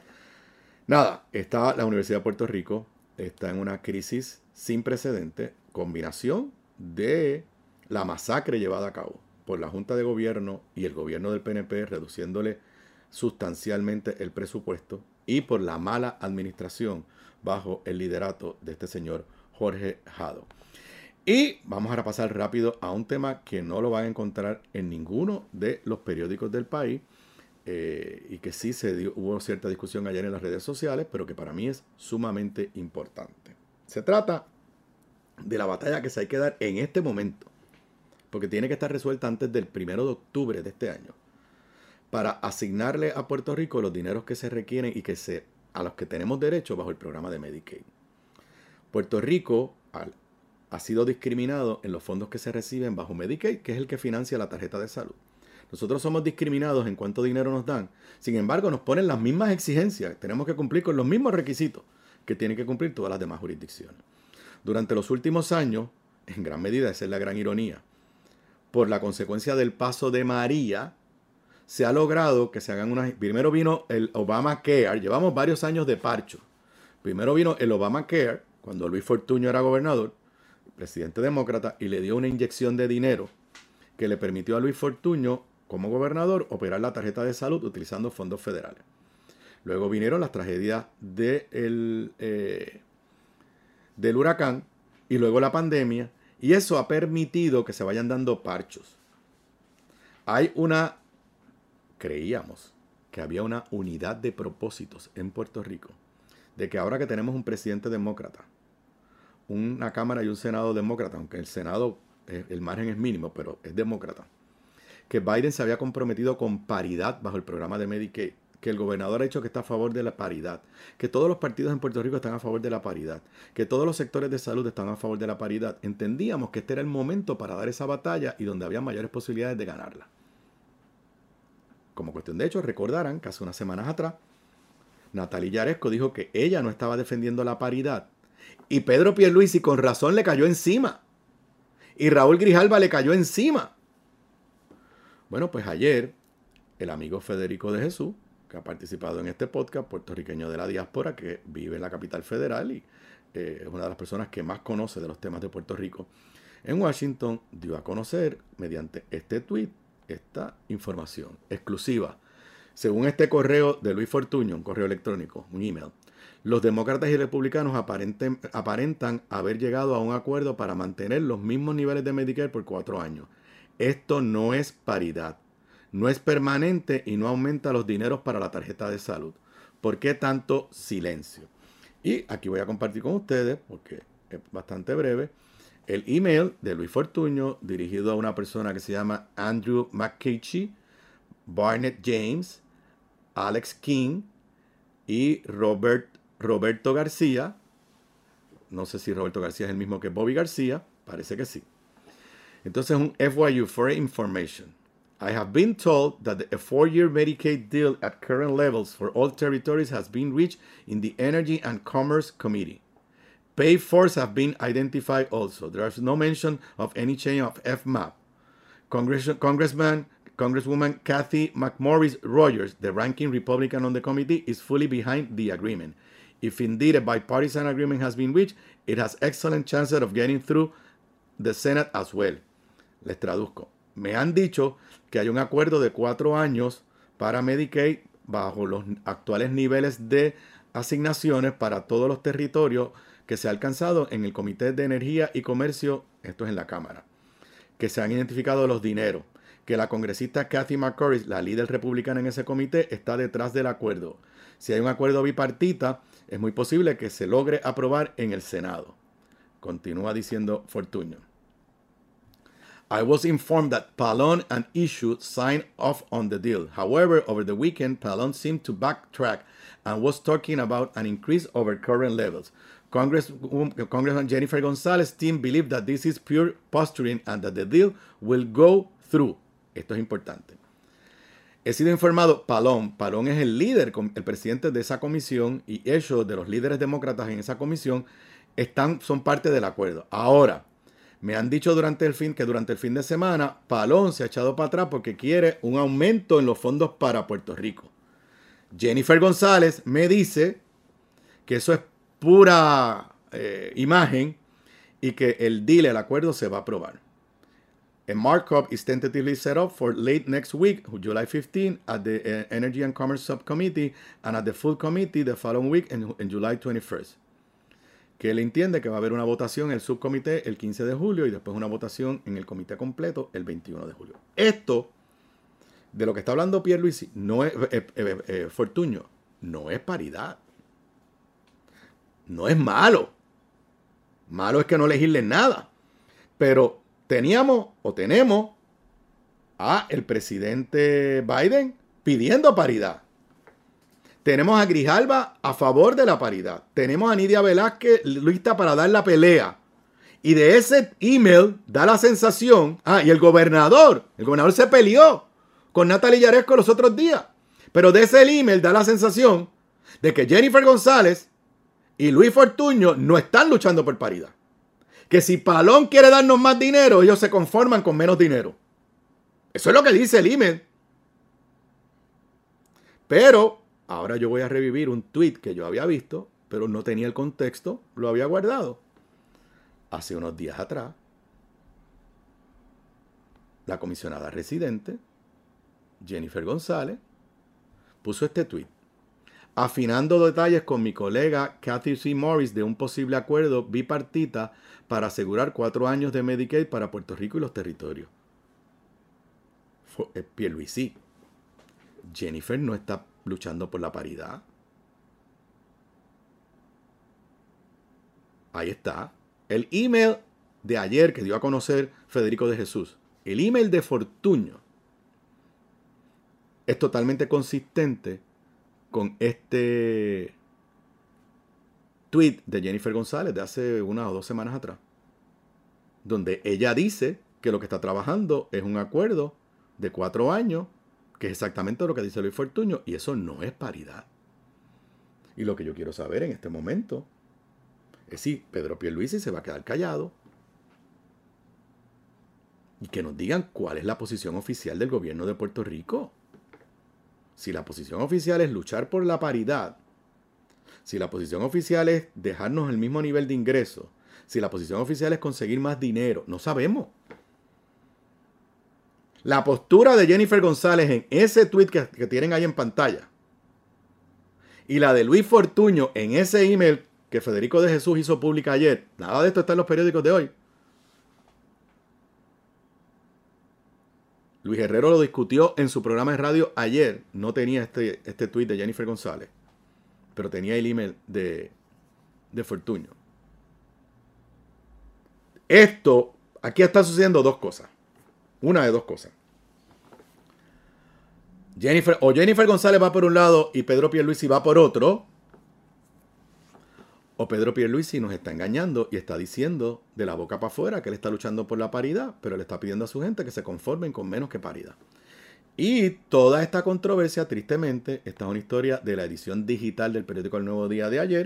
Speaker 2: Nada, está la Universidad de Puerto Rico, está en una crisis sin precedente, combinación de la masacre llevada a cabo por la Junta de Gobierno y el gobierno del P N P, reduciéndole sustancialmente el presupuesto, y por la mala administración bajo el liderato de este señor Jorge Haddock. Y vamos ahora a pasar rápido a un tema que no lo van a encontrar en ninguno de los periódicos del país, eh, y que sí se dio, hubo cierta discusión ayer en las redes sociales, pero que para mí es sumamente importante. Se trata de la batalla que se hay que dar en este momento, porque tiene que estar resuelta antes del primero de octubre de este año, para asignarle a Puerto Rico los dineros que se requieren y que se, a los que tenemos derecho bajo el programa de Medicaid. Puerto Rico al, ha sido discriminado en los fondos que se reciben bajo Medicaid, que es el que financia la tarjeta de salud. Nosotros somos discriminados en cuánto dinero nos dan. Sin embargo, nos ponen las mismas exigencias. Tenemos que cumplir con los mismos requisitos que tienen que cumplir todas las demás jurisdicciones. Durante los últimos años, en gran medida, esa es la gran ironía, por la consecuencia del paso de María, se ha logrado que se hagan unas... Primero vino el Obamacare, llevamos varios años de parcho. Primero vino el Obamacare, cuando Luis Fortuño era gobernador, presidente demócrata, y le dio una inyección de dinero que le permitió a Luis Fortuño, como gobernador, operar la tarjeta de salud utilizando fondos federales. Luego vinieron las tragedias de el, eh, del huracán y luego la pandemia, y eso ha permitido que se vayan dando parchos. Hay una... Creíamos que había una unidad de propósitos en Puerto Rico, de que ahora que tenemos un presidente demócrata, una Cámara y un Senado demócrata, aunque el Senado, el margen es mínimo, pero es demócrata, que Biden se había comprometido con paridad bajo el programa de Medicaid, que el gobernador ha dicho que está a favor de la paridad, que todos los partidos en Puerto Rico están a favor de la paridad, que todos los sectores de salud están a favor de la paridad. Entendíamos que este era el momento para dar esa batalla y donde había mayores posibilidades de ganarla. Como cuestión de hecho, recordarán que hace unas semanas atrás, Natalia Yaresco dijo que ella no estaba defendiendo la paridad. Y Pedro Pierluisi con razón le cayó encima. Y Raúl Grijalva le cayó encima. Bueno, pues ayer el amigo Federico de Jesús, que ha participado en este podcast, puertorriqueño de la diáspora, que vive en la capital federal y eh, es una de las personas que más conoce de los temas de Puerto Rico en Washington, dio a conocer mediante este tweet esta información exclusiva. Según este correo de Luis Fortuño, un correo electrónico, un email, los demócratas y republicanos aparenten, aparentan haber llegado a un acuerdo para mantener los mismos niveles de Medicare por cuatro años. Esto no es paridad, no es permanente y no aumenta los dineros para la tarjeta de salud. ¿Por qué tanto silencio? Y aquí voy a compartir con ustedes, porque es bastante breve, el email de Luis Fortuño dirigido a una persona que se llama Andrew McCaughey, Barnett James, Alex King y Robert, Roberto García. No sé si Roberto García es el mismo que Bobby García, parece que sí. Entonces un F Y U for information. I have been told that a four-year Medicaid deal at current levels for all territories has been reached in the Energy and Commerce Committee. Pay-fors have been identified also. There is no mention of any change of F M A P. Congress, Congressman, Congresswoman Kathy McMorris Rogers, the ranking Republican on the committee, is fully behind the agreement. If indeed a bipartisan agreement has been reached, it has excellent chances of getting through the Senate as well. Les traduzco. Me han dicho que hay un acuerdo de cuatro años para Medicaid bajo los actuales niveles de asignaciones para todos los territorios que se ha alcanzado en el Comité de Energía y Comercio, esto es en la Cámara, que se han identificado los dineros, que la congresista Kathy McMorris, la líder republicana en ese comité, está detrás del acuerdo. Si hay un acuerdo bipartita, es muy posible que se logre aprobar en el Senado. Continúa diciendo Fortuño. I was informed that Pallone and Issue signed off on the deal. However, over the weekend, Pallone seemed to backtrack and was talking about an increase over current levels. Congress, Congressman Jennifer González's team believe that this is pure posturing and that the deal will go through. Esto es importante. He sido informado, Pallone, Pallone es el líder, el presidente de esa comisión, y ellos, de los líderes demócratas en esa comisión, están, son parte del acuerdo. Ahora, me han dicho durante el fin, que durante el fin de semana, Pallone se ha echado para atrás porque quiere un aumento en los fondos para Puerto Rico. Jennifer González me dice que eso es pura eh, imagen y que el deal, el acuerdo, se va a aprobar. A markup is tentatively set up for late next week, July fifteenth, at the uh, Energy and Commerce Subcommittee and at the full committee the following week in, in July twenty-first. Que él entiende que va a haber una votación en el subcomité el quince de julio y después una votación en el comité completo el veintiuno de julio. Esto, de lo que está hablando Pierluisi, no es, eh, eh, eh, Fortuño, no es paridad. No es malo. Malo es que no legislen nada. Pero teníamos o tenemos a el presidente Biden pidiendo paridad. Tenemos a Grijalva a favor de la paridad. Tenemos a Nidia Velázquez lista para dar la pelea. Y de ese email da la sensación... Ah, y el gobernador. El gobernador se peleó con Natalie Yaresco los otros días. Pero de ese email da la sensación de que Jennifer González y Luis Fortuño no están luchando por paridad. Que si Pallone quiere darnos más dinero, ellos se conforman con menos dinero. Eso es lo que dice el email. Pero... ahora yo voy a revivir un tweet que yo había visto, pero no tenía el contexto, lo había guardado. Hace unos días atrás, la comisionada residente, Jennifer González, puso este tweet. Afinando detalles con mi colega Kathy C. Morris de un posible acuerdo bipartita para asegurar cuatro años de Medicaid para Puerto Rico y los territorios. Fue, eh, Pierluisi. Jennifer no está luchando por la paridad. Ahí está. El email de ayer que dio a conocer Federico de Jesús. El email de Fortuño es totalmente consistente con este tweet de Jennifer González de hace una o dos semanas atrás. Donde ella dice que lo que está trabajando es un acuerdo de cuatro años, que es exactamente lo que dice Luis Fortuño, y eso no es paridad. Y lo que yo quiero saber en este momento es si Pedro Pierluisi se va a quedar callado y que nos digan cuál es la posición oficial del gobierno de Puerto Rico. Si la posición oficial es luchar por la paridad, si la posición oficial es dejarnos el mismo nivel de ingreso, si la posición oficial es conseguir más dinero, no sabemos. La postura de Jennifer González en ese tweet que, que tienen ahí en pantalla y la de Luis Fortuño en ese email que Federico de Jesús hizo pública ayer, nada de esto está en los periódicos de hoy. Luis Herrero lo discutió en su programa de radio ayer. No tenía este, este tweet de Jennifer González, pero tenía el email de, de Fortuño. Esto, aquí está sucediendo dos cosas. Una de dos cosas. Jennifer, o Jennifer González va por un lado y Pedro Pierluisi va por otro. O Pedro Pierluisi nos está engañando y está diciendo de la boca para afuera que él está luchando por la paridad, pero le está pidiendo a su gente que se conformen con menos que paridad. Y toda esta controversia, tristemente, esta es una historia de la edición digital del periódico El Nuevo Día de ayer.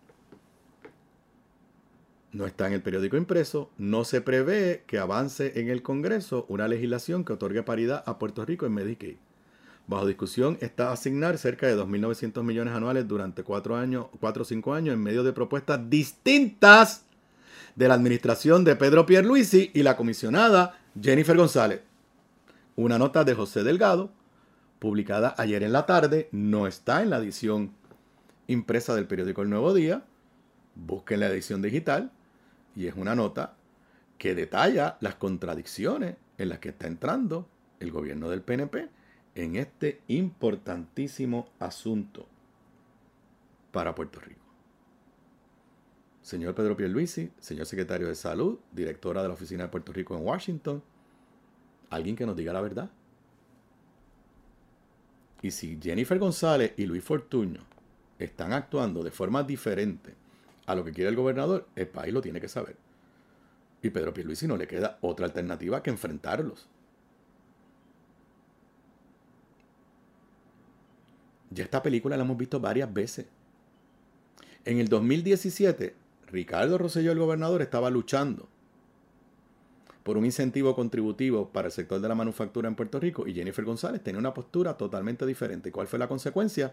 Speaker 2: No está en el periódico impreso. No se prevé que avance en el Congreso una legislación que otorgue paridad a Puerto Rico en Medicaid. Bajo discusión está asignar cerca de dos mil novecientos millones anuales durante cuatro años, cuatro o cinco años en medio de propuestas distintas de la administración de Pedro Pierluisi y la comisionada Jennifer González. Una nota de José Delgado, publicada ayer en la tarde, no está en la edición impresa del periódico El Nuevo Día. Busquen la edición digital y es una nota que detalla las contradicciones en las que está entrando el gobierno del P N P en este importantísimo asunto para Puerto Rico. Señor Pedro Pierluisi, señor secretario de Salud, directora de la Oficina de Puerto Rico en Washington, alguien que nos diga la verdad. Y si Jennifer González y Luis Fortuño están actuando de forma diferente a lo que quiere el gobernador, el país lo tiene que saber. Y Pedro Pierluisi no le queda otra alternativa que enfrentarlos. Ya esta película la hemos visto varias veces. En el dos mil diecisiete, Ricardo Rosselló, el gobernador, estaba luchando por un incentivo contributivo para el sector de la manufactura en Puerto Rico y Jennifer González tenía una postura totalmente diferente. ¿Cuál fue la consecuencia?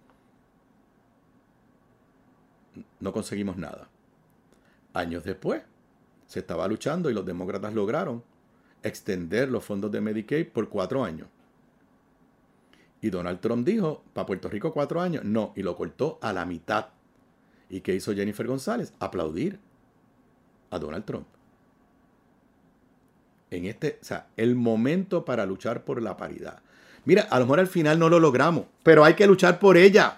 Speaker 2: No conseguimos nada. Años después, se estaba luchando y los demócratas lograron extender los fondos de Medicaid por cuatro años. Y Donald Trump dijo, para Puerto Rico cuatro años, no, y lo cortó a la mitad. ¿Y qué hizo Jennifer González? Aplaudir a Donald Trump. En este, o sea, el momento para luchar por la paridad. Mira, a lo mejor al final no lo logramos, pero hay que luchar por ella.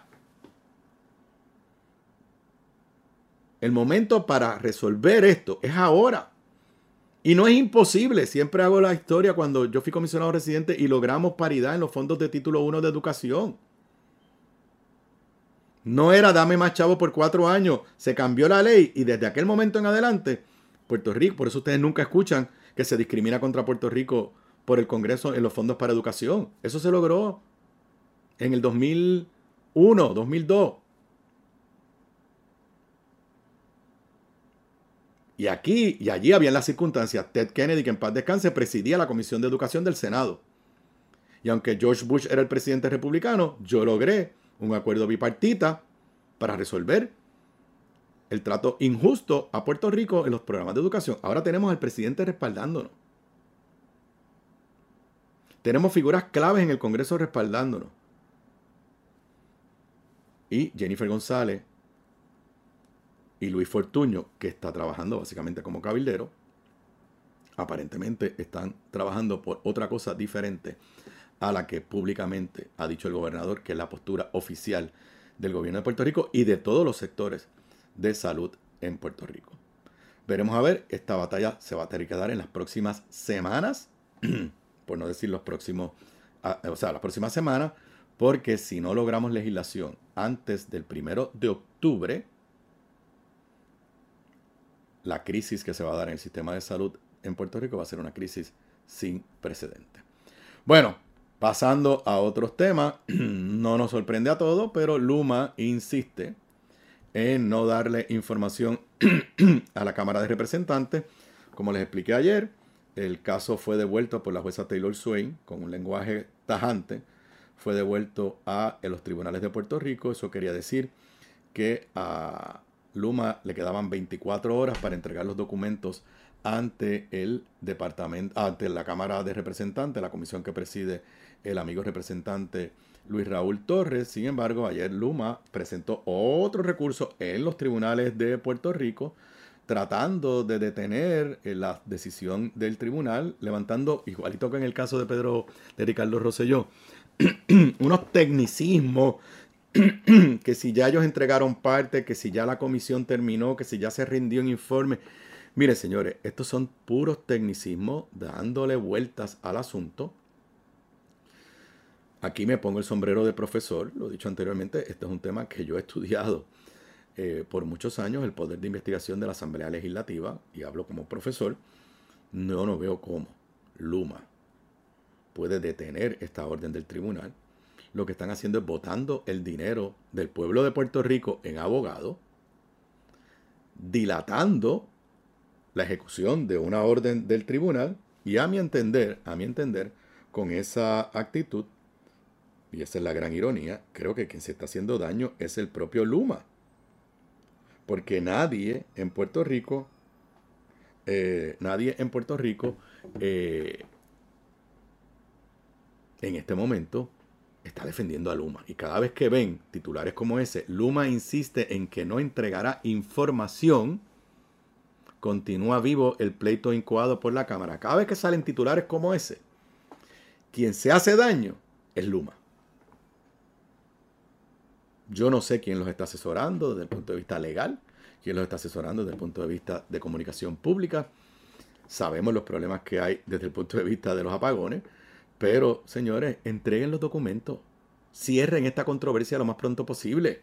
Speaker 2: El momento para resolver esto es ahora. Y no es imposible. Siempre hago la historia cuando yo fui comisionado residente y logramos paridad en los fondos de título uno de educación. No era dame más chavo por cuatro años. Se cambió la ley y desde aquel momento en adelante, Puerto Rico, por eso ustedes nunca escuchan que se discrimina contra Puerto Rico por el Congreso en los fondos para educación. Eso se logró en el dos mil uno, dos mil dos. Y aquí y allí habían las circunstancias. Ted Kennedy, que en paz descanse, presidía la Comisión de Educación del Senado. Y aunque George Bush era el presidente republicano, yo logré un acuerdo bipartita para resolver el trato injusto a Puerto Rico en los programas de educación. Ahora tenemos al presidente respaldándonos. Tenemos figuras claves en el Congreso respaldándonos. Y Jennifer González y Luis Fortuño, que está trabajando básicamente como cabildero, aparentemente están trabajando por otra cosa diferente a la que públicamente ha dicho el gobernador, que es la postura oficial del gobierno de Puerto Rico y de todos los sectores de salud en Puerto Rico. Veremos a ver, esta batalla se va a tener que dar en las próximas semanas, por no decir los próximos, o sea, las próximas semanas, porque si no logramos legislación antes del primero de octubre, la crisis que se va a dar en el sistema de salud en Puerto Rico va a ser una crisis sin precedentes. Bueno, pasando a otros temas, no nos sorprende a todos, pero Luma insiste en no darle información a la Cámara de Representantes. Como les expliqué ayer, el caso fue devuelto por la jueza Taylor Swain con un lenguaje tajante fue devuelto a los tribunales de Puerto Rico. Eso quería decir que a Luma le quedaban veinticuatro horas para entregar los documentos ante el departamento, ante la Cámara de Representantes, la comisión que preside el amigo representante Luis Raúl Torres. Sin embargo, ayer Luma presentó otro recurso en los tribunales de Puerto Rico, tratando de detener la decisión del tribunal, levantando, igualito que en el caso de Pedro, de Ricardo Rosselló, unos tecnicismos, que si ya ellos entregaron parte, que si ya la comisión terminó, que si ya se rindió un informe. Mire, señores, estos son puros tecnicismos dándole vueltas al asunto. Aquí me pongo el sombrero de profesor, lo he dicho anteriormente, este es un tema que yo he estudiado eh, por muchos años, el poder de investigación de la Asamblea Legislativa, y hablo como profesor. No, no veo cómo Luma puede detener esta orden del tribunal. Lo que están haciendo es botando el dinero del pueblo de Puerto Rico en abogados, dilatando la ejecución de una orden del tribunal, y a mi entender, a mi entender, con esa actitud, y esa es la gran ironía, creo que quien se está haciendo daño es el propio Luma. Porque nadie en Puerto Rico, eh, nadie en Puerto Rico, eh, en este momento, está defendiendo a Luma. Y cada vez que ven titulares como ese, Luma insiste en que no entregará información, continúa vivo el pleito incoado por la Cámara. Cada vez que salen titulares como ese, quien se hace daño es Luma. Yo no sé quién los está asesorando desde el punto de vista legal, quién los está asesorando desde el punto de vista de comunicación pública. Sabemos los problemas que hay desde el punto de vista de los apagones, pero, señores, entreguen los documentos, cierren esta controversia lo más pronto posible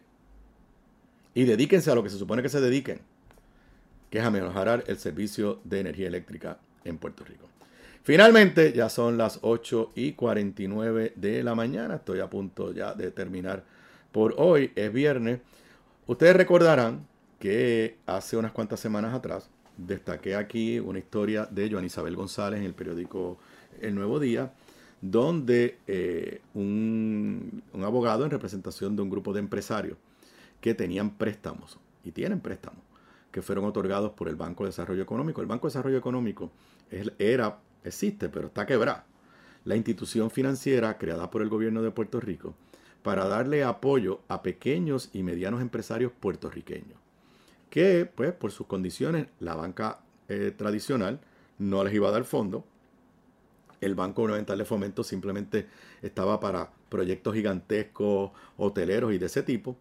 Speaker 2: y dedíquense a lo que se supone que se dediquen, que es a mejorar el servicio de energía eléctrica en Puerto Rico. Finalmente, ya son las ocho y cuarenta y nueve de la mañana, estoy a punto ya de terminar por hoy, es viernes. Ustedes recordarán que hace unas cuantas semanas atrás destaqué aquí una historia de Joan Isabel González en el periódico El Nuevo Día, donde eh, un, un abogado en representación de un grupo de empresarios que tenían préstamos, y tienen préstamos, que fueron otorgados por el Banco de Desarrollo Económico. El Banco de Desarrollo Económico es, era, existe, pero está quebrada. La institución financiera creada por el gobierno de Puerto Rico para darle apoyo a pequeños y medianos empresarios puertorriqueños, que pues por sus condiciones la banca eh, tradicional no les iba a dar fondo. El Banco Gubernamental de Fomento simplemente estaba para proyectos gigantescos, hoteleros y de ese tipo.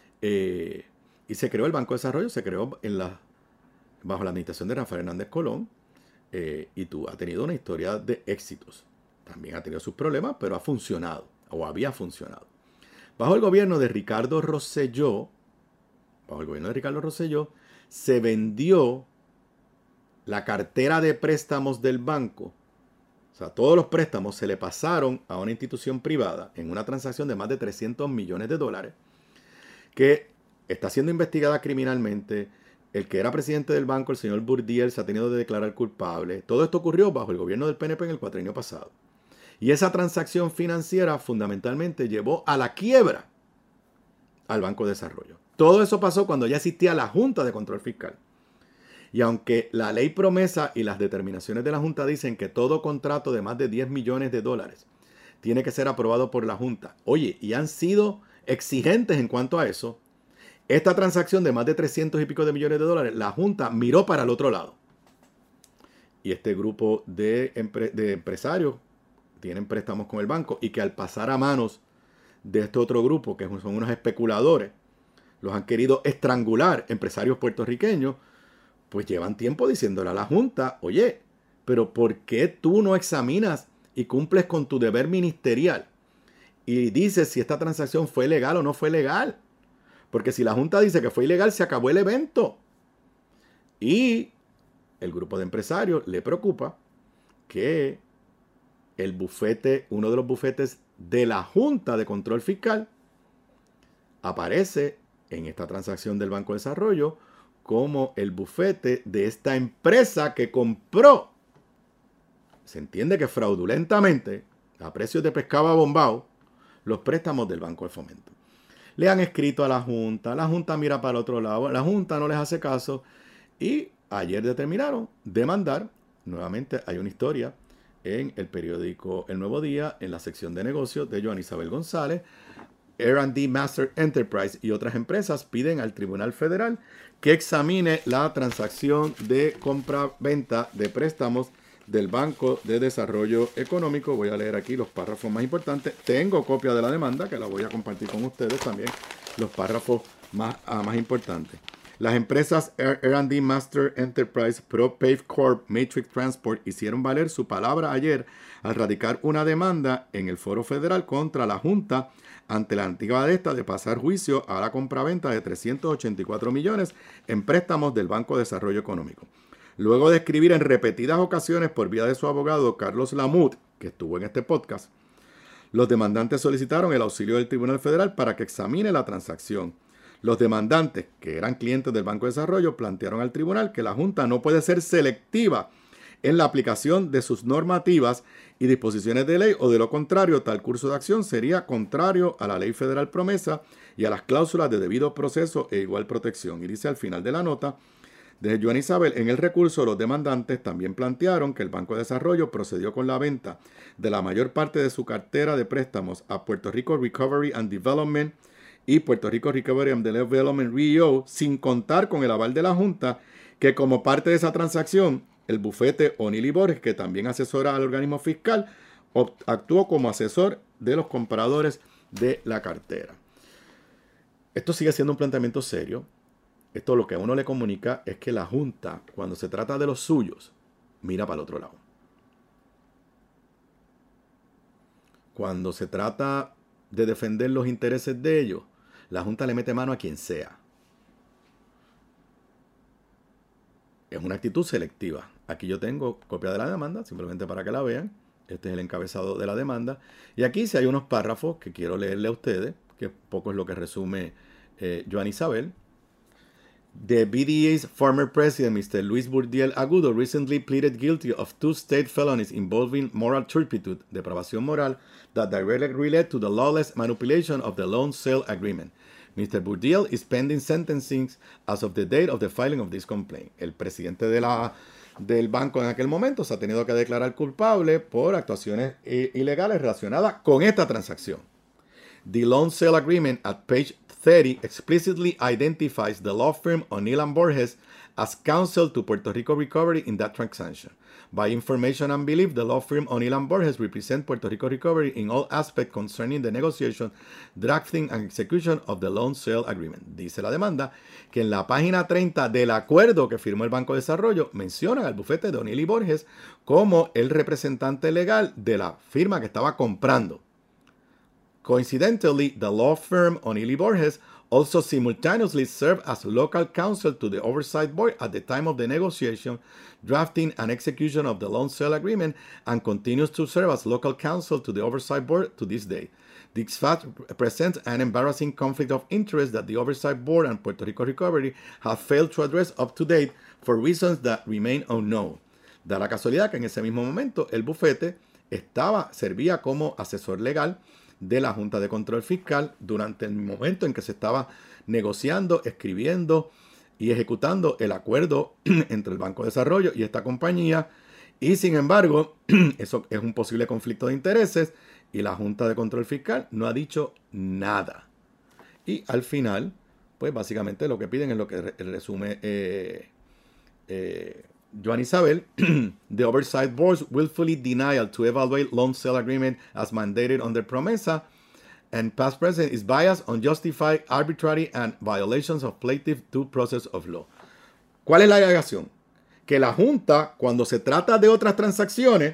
Speaker 2: Eh, y se creó el Banco de Desarrollo, se creó en la, bajo la administración de Rafael Hernández Colón, eh, y tú, ha tenido una historia de éxitos. También ha tenido sus problemas, pero ha funcionado, o había funcionado. Bajo el gobierno de Ricardo Rosselló, bajo el gobierno de Ricardo Rosselló, se vendió la cartera de préstamos del banco. O sea, todos los préstamos se le pasaron a una institución privada en una transacción de más de trescientos millones de dólares, que está siendo investigada criminalmente. El que era presidente del banco, el señor Burdiel, se ha tenido de declarar culpable. Todo esto ocurrió bajo el gobierno del P N P en el cuatrienio pasado. Y esa transacción financiera fundamentalmente llevó a la quiebra al Banco de Desarrollo. Todo eso pasó cuando ya existía la Junta de Control Fiscal. Y aunque la ley promesa y las determinaciones de la Junta dicen que todo contrato de más de diez millones de dólares tiene que ser aprobado por la Junta, oye, y han sido exigentes en cuanto a eso, esta transacción de más de trescientos y pico de millones de dólares, la Junta miró para el otro lado. Y este grupo de, empre- de empresarios tienen préstamos con el banco y que al pasar a manos de este otro grupo, que son unos especuladores, los han querido estrangular, empresarios puertorriqueños, pues llevan tiempo diciéndole a la Junta, oye, pero ¿por qué tú no examinas y cumples con tu deber ministerial y dices si esta transacción fue legal o no fue legal? Porque si la Junta dice que fue ilegal, se acabó el evento. Y el grupo de empresarios le preocupa que el bufete, uno de los bufetes de la Junta de Control Fiscal, aparece en esta transacción del Banco de Desarrollo como el bufete de esta empresa que compró, se entiende que fraudulentamente, a precios de pescado bombao, los préstamos del Banco de Fomento. Le han escrito a la Junta, la Junta mira para el otro lado, la Junta no les hace caso y ayer determinaron demandar. Nuevamente hay una historia en el periódico El Nuevo Día, en la sección de negocios de Joan Isabel González. R and D Master Enterprise y otras empresas piden al Tribunal Federal que examine la transacción de compra-venta de préstamos del Banco de Desarrollo Económico. Voy a leer aquí los párrafos más importantes. Tengo copia de la demanda que la voy a compartir con ustedes también. Los párrafos más, ah, más importantes. Las empresas R and D Master Enterprise, ProPave Corp, Matrix Transport hicieron valer su palabra ayer al radicar una demanda en el Foro Federal contra la Junta ante la antigua de esta de pasar juicio a la compraventa de trescientos ochenta y cuatro millones en préstamos del Banco de Desarrollo Económico. Luego de escribir en repetidas ocasiones por vía de su abogado Carlos Lamut, que estuvo en este podcast, los demandantes solicitaron el auxilio del Tribunal Federal para que examine la transacción. Los demandantes, que eran clientes del Banco de Desarrollo, plantearon al tribunal que la Junta no puede ser selectiva en la aplicación de sus normativas y disposiciones de ley, o de lo contrario, tal curso de acción sería contrario a la ley federal promesa y a las cláusulas de debido proceso e igual protección. Y dice al final de la nota, desde Joan Isabel, en el recurso, los demandantes también plantearon que el Banco de Desarrollo procedió con la venta de la mayor parte de su cartera de préstamos a Puerto Rico Recovery and Development y Puerto Rico Recovery and Development R E O sin contar con el aval de la Junta, que como parte de esa transacción, el bufete O'Neill y Borges, que también asesora al organismo fiscal, actuó como asesor de los compradores de la cartera. Esto sigue siendo un planteamiento serio. Esto lo que a uno le comunica es que la Junta, cuando se trata de los suyos, mira para el otro lado. Cuando se trata de defender los intereses de ellos, la Junta le mete mano a quien sea. Es una actitud selectiva. Aquí yo tengo copia de la demanda, simplemente para que la vean. Este es el encabezado de la demanda. Y aquí sí hay unos párrafos que quiero leerle a ustedes, que poco es lo que resume eh, Joan Isabel. The B D A's former president, Mister Luis Burdiel Agudo, recently pleaded guilty of two state felonies involving moral turpitude, depravación moral, that directly relate to the lawless manipulation of the loan sale agreement. Mister Burdiel is pending sentencing as of the date of the filing of this complaint. El presidente de la, del banco en aquel momento se ha tenido que declarar culpable por actuaciones eh, ilegales relacionadas con esta transacción. The loan sale agreement at page thirty explicitly identifies the law firm O'Neill and Borges as counsel to Puerto Rico Recovery in that transaction. By information and belief, the law firm O'Neill and Borges represent Puerto Rico Recovery in all aspects concerning the negotiation, drafting and execution of the loan sale agreement. Dice la demanda que en la página treinta del acuerdo que firmó el Banco de Desarrollo mencionan al bufete de O'Neill y Borges como el representante legal de la firma que estaba comprando. Coincidentally, the law firm O'Neill y Borges also simultaneously served as local counsel to the Oversight Board at the time of the negotiation, drafting and execution of the loan sale agreement, and continues to serve as local counsel to the Oversight Board to this day. This fact presents an embarrassing conflict of interest that the Oversight Board and Puerto Rico Recovery have failed to address up to date for reasons that remain unknown. Da la casualidad que en ese mismo momento el bufete estaba, servía como asesor legal de la Junta de Control Fiscal durante el momento en que se estaba negociando, escribiendo y ejecutando el acuerdo entre el Banco de Desarrollo y esta compañía. Y sin embargo, eso es un posible conflicto de intereses y la Junta de Control Fiscal no ha dicho nada. Y al final, pues básicamente lo que piden es lo que resume eh, eh, Joan Isabel. The Oversight Board's willfully denial to evaluate loan sale agreement as mandated under PROMESA and past president is biased, unjustified, arbitrary, and violations of plaintiff due process of law. ¿Cuál es la alegación? Que la Junta, cuando se trata de otras transacciones,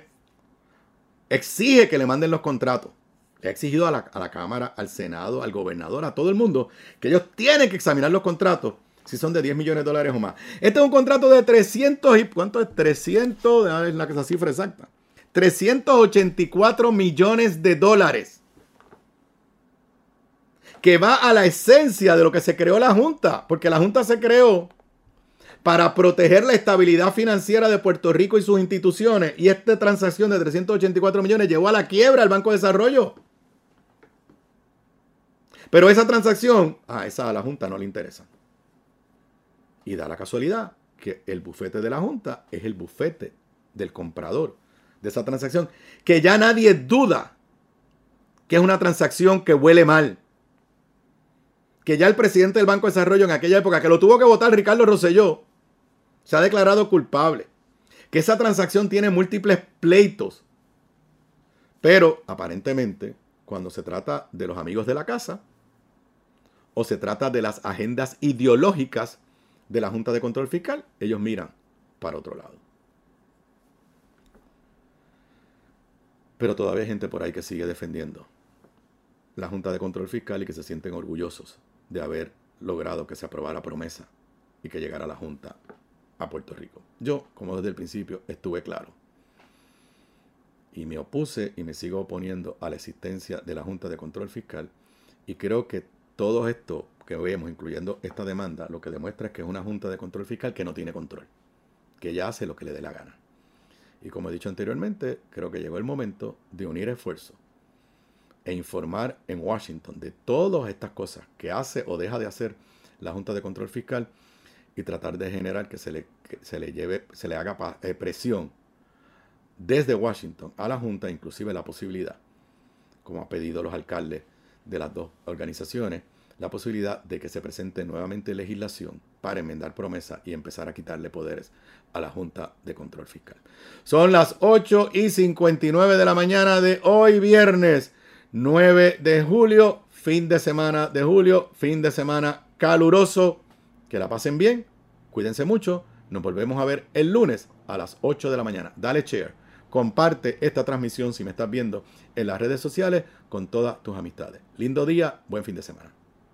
Speaker 2: exige que le manden los contratos. Le ha exigido a la, a la Cámara, al Senado, al gobernador, a todo el mundo, que ellos tienen que examinar los contratos si son de diez millones de dólares o más. Este es un contrato de trescientos, y ¿cuánto es? trescientos, déjame ver la, la cifra exacta. trescientos ochenta y cuatro millones de dólares. Que va a la esencia de lo que se creó la Junta. Porque la Junta se creó para proteger la estabilidad financiera de Puerto Rico y sus instituciones. Y esta transacción de trescientos ochenta y cuatro millones llevó a la quiebra al Banco de Desarrollo. Pero esa transacción, a esa a la Junta no le interesa. Y da la casualidad que el bufete de la Junta es el bufete del comprador de esa transacción, que ya nadie duda que es una transacción que huele mal. Que ya el presidente del Banco de Desarrollo en aquella época, que lo tuvo que votar Ricardo Rosselló, se ha declarado culpable. Que esa transacción tiene múltiples pleitos. Pero aparentemente, cuando se trata de los amigos de la casa, o se trata de las agendas ideológicas de la Junta de Control Fiscal, ellos miran para otro lado. Pero todavía hay gente por ahí que sigue defendiendo la Junta de Control Fiscal y que se sienten orgullosos de haber logrado que se aprobara promesa y que llegara la Junta a Puerto Rico. Yo, como desde el principio, estuve claro. Y me opuse y me sigo oponiendo a la existencia de la Junta de Control Fiscal. Y creo que todo esto que vemos, incluyendo esta demanda, lo que demuestra es que es una Junta de Control Fiscal que no tiene control. Que ya hace lo que le dé la gana. Y como he dicho anteriormente, creo que llegó el momento de unir esfuerzos e informar en Washington de todas estas cosas que hace o deja de hacer la Junta de Control Fiscal y tratar de generar que se le, que se le lleve, se le haga presión desde Washington a la Junta, inclusive la posibilidad, como han pedido los alcaldes de las dos organizaciones, la posibilidad de que se presente nuevamente legislación para enmendar promesas y empezar a quitarle poderes a la Junta de Control Fiscal. Son las ocho y cincuenta y nueve de la mañana de hoy, viernes nueve de julio, fin de semana de julio, fin de semana caluroso. Que la pasen bien, cuídense mucho. Nos volvemos a ver el lunes a las ocho de la mañana. Dale share, comparte esta transmisión si me estás viendo en las redes sociales con todas tus amistades. Lindo día, buen fin de semana.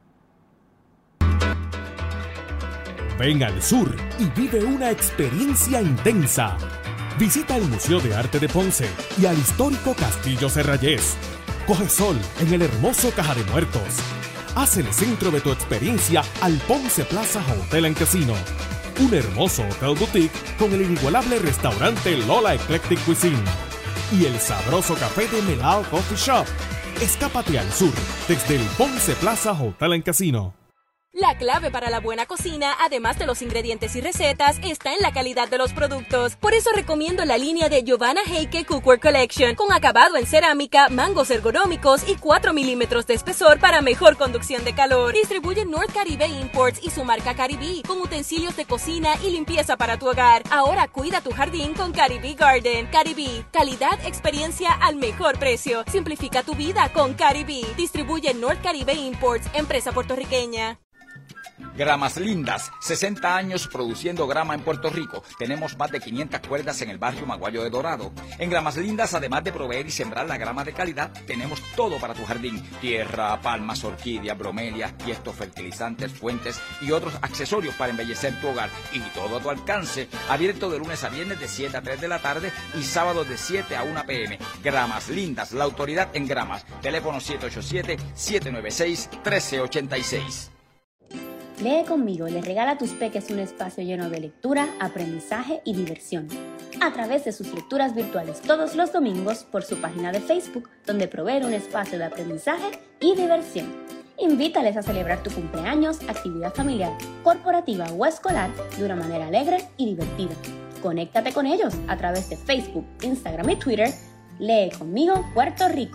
Speaker 6: Ven al sur y vive una experiencia intensa. Visita el Museo de Arte de Ponce y al histórico Castillo Serrayés. Coge sol en el hermoso Caja de Muertos. Haz el centro de tu experiencia al Ponce Plaza Hotel and Casino. Un hermoso hotel boutique con el inigualable restaurante Lola Eclectic Cuisine. Y el sabroso café de Melao Coffee Shop. Escápate al sur desde el Ponce Plaza Hotel and Casino.
Speaker 7: La clave para la buena cocina, además de los ingredientes y recetas, está en la calidad de los productos. Por eso recomiendo la línea de Giovanna Heike Cookware Collection, con acabado en cerámica, mangos ergonómicos y cuatro milímetros de espesor para mejor conducción de calor. Distribuye North Caribe Imports y su marca Caribe, con utensilios de cocina y limpieza para tu hogar. Ahora cuida tu jardín con Caribe Garden. Caribe, calidad, experiencia al mejor precio. Simplifica tu vida con Caribe. Distribuye North Caribe Imports, empresa puertorriqueña.
Speaker 3: Gramas Lindas, sesenta años produciendo grama en Puerto Rico. Tenemos más de quinientas cuerdas en el barrio Maguayo de Dorado. En Gramas Lindas, además de proveer y sembrar la grama de calidad, tenemos todo para tu jardín. Tierra, palmas, orquídeas, bromelias, tiestos, fertilizantes, fuentes y otros accesorios para embellecer tu hogar. Y todo a tu alcance. Abierto de lunes a viernes de siete a tres de la tarde y sábados de siete a una p m Gramas Lindas, la autoridad en gramas. Teléfono siete ocho siete, siete nueve seis, uno tres ocho seis.
Speaker 4: Lee conmigo le regala a tus peques un espacio lleno de lectura, aprendizaje y diversión. A través de sus lecturas virtuales todos los domingos por su página de Facebook, donde provee un espacio de aprendizaje y diversión. Invítales a celebrar tu cumpleaños, actividad familiar, corporativa o escolar de una manera alegre y divertida. Conéctate con ellos a través de Facebook, Instagram y Twitter. Lee conmigo Puerto Rico.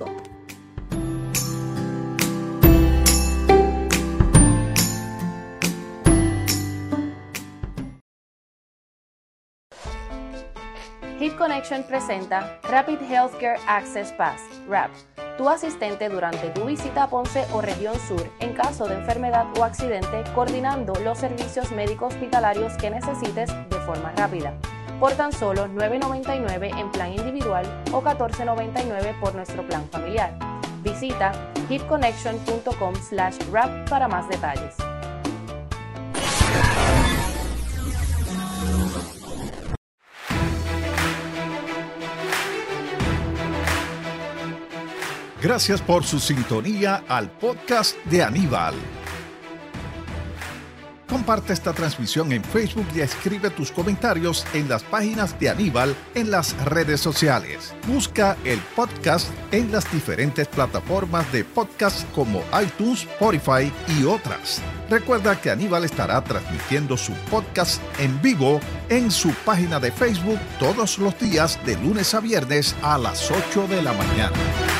Speaker 5: Hit Connection presenta Rapid Healthcare Access Pass, RAP, tu asistente durante tu visita a Ponce o región sur en caso de enfermedad o accidente, coordinando los servicios médicos hospitalarios que necesites de forma rápida. Por tan solo nueve noventa y nueve en plan individual o catorce noventa y nueve por nuestro plan familiar. Visita hitconnection punto com slash rap para más detalles.
Speaker 1: Gracias por su sintonía al podcast de Aníbal. Comparte esta transmisión en Facebook y escribe tus comentarios en las páginas de Aníbal en las redes sociales. Busca el podcast en las diferentes plataformas de podcast como iTunes, Spotify y otras. Recuerda que Aníbal estará transmitiendo su podcast en vivo en su página de Facebook todos los días de lunes a viernes a las ocho de la mañana.